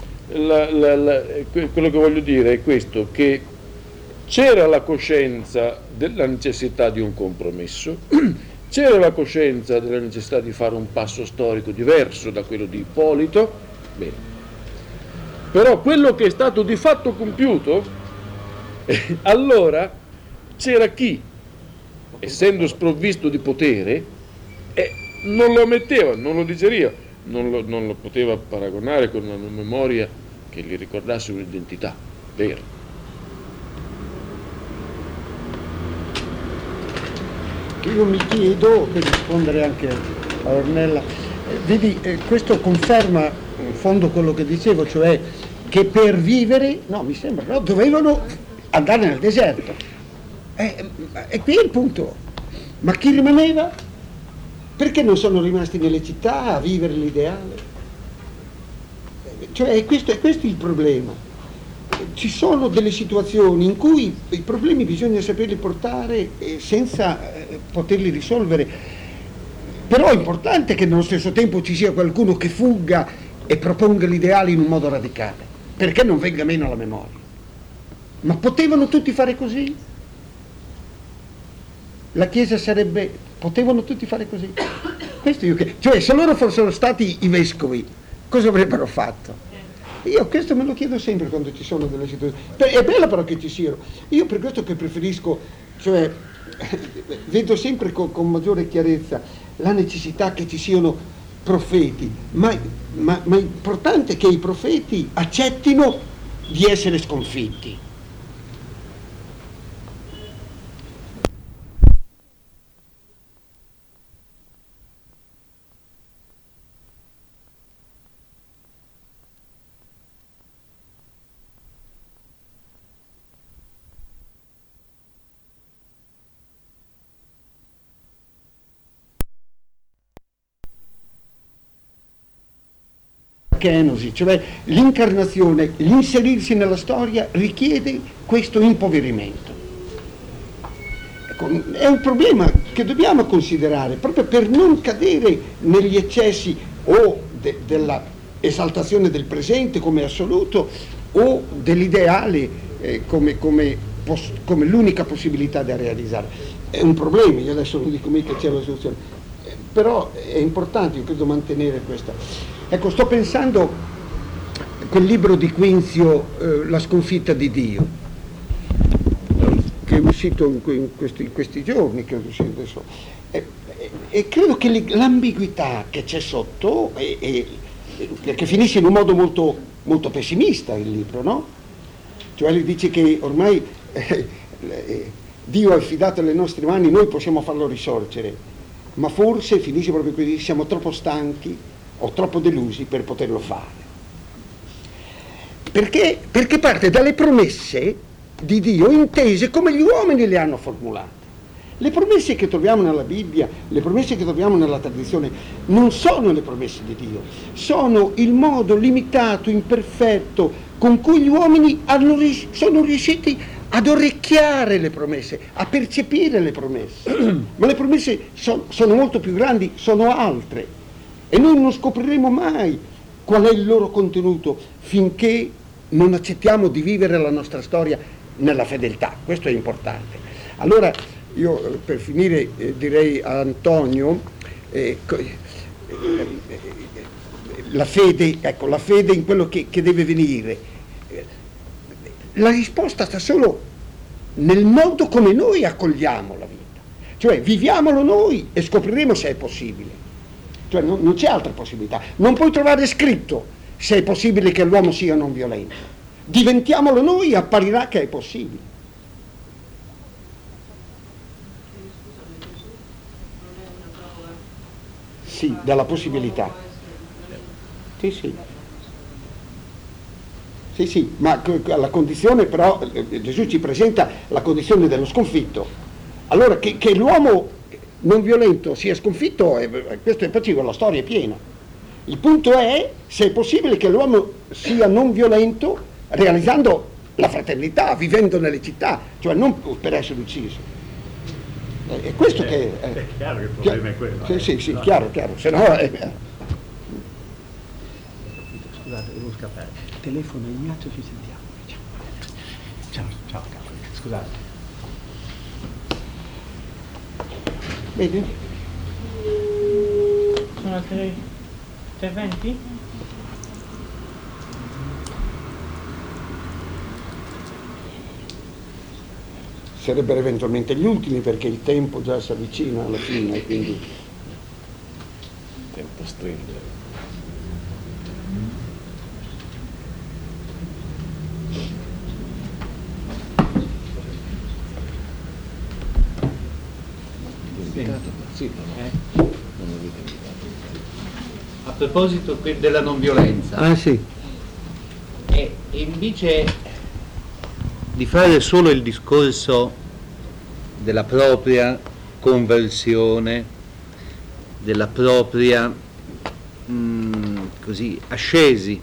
quello che voglio dire è questo, che c'era la coscienza della necessità di un compromesso, c'era la coscienza della necessità di fare un passo storico diverso da quello di Ippolito, bene. Però quello che è stato di fatto compiuto, allora c'era chi, essendo sprovvisto di potere, non lo ammetteva, non lo digeriva, non lo poteva paragonare con una memoria che gli ricordasse un'identità vera. Io mi chiedo, per rispondere anche a Ornella, vedi, questo conferma in fondo quello che dicevo, cioè che per vivere, no, mi sembra, no, dovevano andare nel deserto. E qui è il punto. Ma chi rimaneva? Perché non sono rimasti nelle città a vivere l'ideale? Cioè è questo il problema. Ci sono delle situazioni in cui i problemi bisogna saperli portare senza poterli risolvere, però è importante che nello stesso tempo ci sia qualcuno che fugga e proponga l'ideale in un modo radicale, perché non venga meno alla memoria. Ma potevano tutti fare così? La Chiesa potevano tutti fare così? Cioè se loro fossero stati i vescovi, cosa avrebbero fatto? Io questo me lo chiedo sempre quando ci sono delle situazioni. È bello però che ci siano. Io per questo che preferisco, cioè vedo sempre con maggiore chiarezza la necessità che ci siano profeti, ma è importante che i profeti accettino di essere sconfitti. Kenosi, cioè l'incarnazione, l'inserirsi nella storia richiede questo impoverimento. Ecco, è un problema che dobbiamo considerare proprio per non cadere negli eccessi o della esaltazione del presente come assoluto o dell'ideale come l'unica possibilità da realizzare. È un problema, io adesso non dico mica che c'è la soluzione, però è importante, io credo, mantenere questa. Ecco, sto pensando a quel libro di Quinzio, La sconfitta di Dio, che è uscito in questi giorni, credo sia adesso, e credo che l'ambiguità che c'è sotto, che finisce in un modo molto, molto pessimista il libro, no? Cioè lui dice che ormai Dio è affidato alle nostre mani, noi possiamo farlo risorgere, ma forse finisce proprio così, siamo troppo stanchi o troppo delusi per poterlo fare. Perché parte dalle promesse di Dio intese come gli uomini le hanno formulate. Le promesse che troviamo nella Bibbia, le promesse che troviamo nella tradizione, non sono le promesse di Dio, sono il modo limitato, imperfetto, con cui gli uomini sono riusciti ad orecchiare le promesse, a percepire le promesse. Ma le promesse sono molto più grandi, sono altre. E noi non scopriremo mai qual è il loro contenuto finché non accettiamo di vivere la nostra storia nella fedeltà. Questo è importante. Allora io per finire direi a Antonio la fede in quello che deve venire. La risposta sta solo nel modo come noi accogliamo la vita, cioè viviamolo noi e scopriremo se è possibile. Cioè non c'è altra possibilità, non puoi trovare scritto se è possibile che l'uomo sia non violento, diventiamolo noi e apparirà che è possibile. Sì, dalla possibilità. Sì, ma la condizione però, Gesù ci presenta la condizione dello sconfitto. Allora che l'uomo non violento sia sconfitto, questo è pacifico, la storia è piena. Il punto è se è possibile che l'uomo sia non violento realizzando la fraternità, vivendo nelle città, cioè non per essere ucciso. È questo che è chiaro che il problema è quello. Sì, chiaro, se no Scusate, devo scappare. Telefono Ignazio, ci sentiamo. Ciao, scusate. Vedi? Sono altri interventi? Sarebbero eventualmente gli ultimi perché il tempo già si avvicina alla fine, quindi Il tempo stringe. A proposito della non violenza, ah sì, e invece di fare solo il discorso della propria conversione, della propria così ascesi,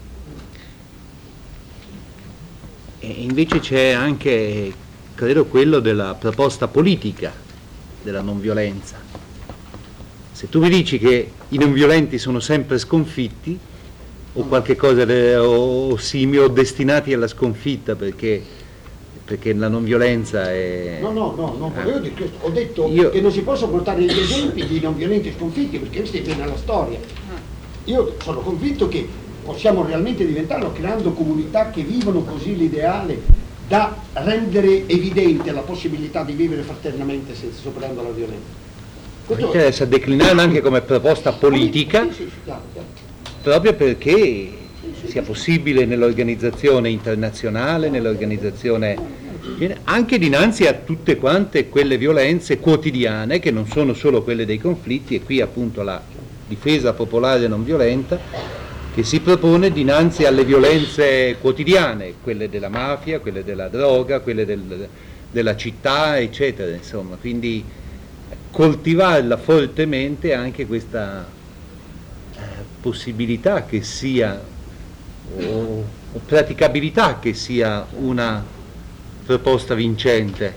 e invece c'è anche, credo, quello della proposta politica della non violenza. Se tu mi dici che i non violenti sono sempre sconfitti o qualche cosa o simile o destinati alla sconfitta perché la non violenza è... no, non volevo dire questo, ho detto Io- che non si possono portare gli esempi di non violenti sconfitti perché questi è nella storia. Io sono convinto che possiamo realmente diventarlo creando comunità che vivono così l'ideale da rendere evidente la possibilità di vivere fraternamente senza superando la violenza. Mi interessa declinarla anche come proposta politica, Sì, chiaro. proprio perché sia possibile nell'organizzazione internazionale, nell'organizzazione anche dinanzi a tutte quante quelle violenze quotidiane che non sono solo quelle dei conflitti, e qui appunto la difesa popolare non violenta che si propone dinanzi alle violenze quotidiane, quelle della mafia, quelle della droga, quelle della città, eccetera, insomma, quindi coltivarla fortemente anche questa possibilità che sia o praticabilità che sia una proposta vincente.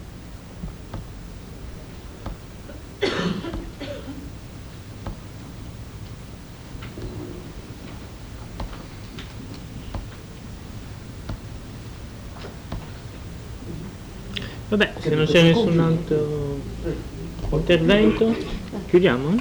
Vabbè, se non c'è nessun altro intervento, chiudiamo?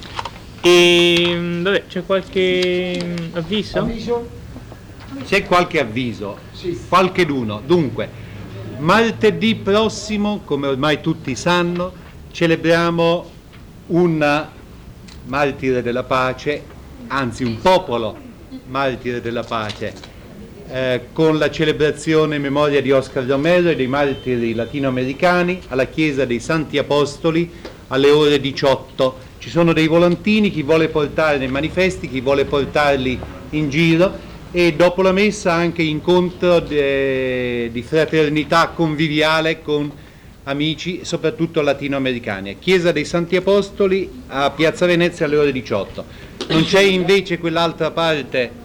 E vabbè, c'è qualche avviso? C'è qualche avviso, Sì. qualcheduno. Dunque, martedì prossimo, come ormai tutti sanno, celebriamo un martire della pace, anzi un popolo martire della pace, con la celebrazione in memoria di Oscar Romero e dei martiri latinoamericani alla Chiesa dei Santi Apostoli alle ore 18. Ci sono dei volantini, chi vuole portare dei manifesti, chi vuole portarli in giro, e dopo la messa anche incontro di fraternità conviviale con amici, soprattutto latinoamericani. Chiesa dei Santi Apostoli a Piazza Venezia alle ore 18. Non c'è invece quell'altra parte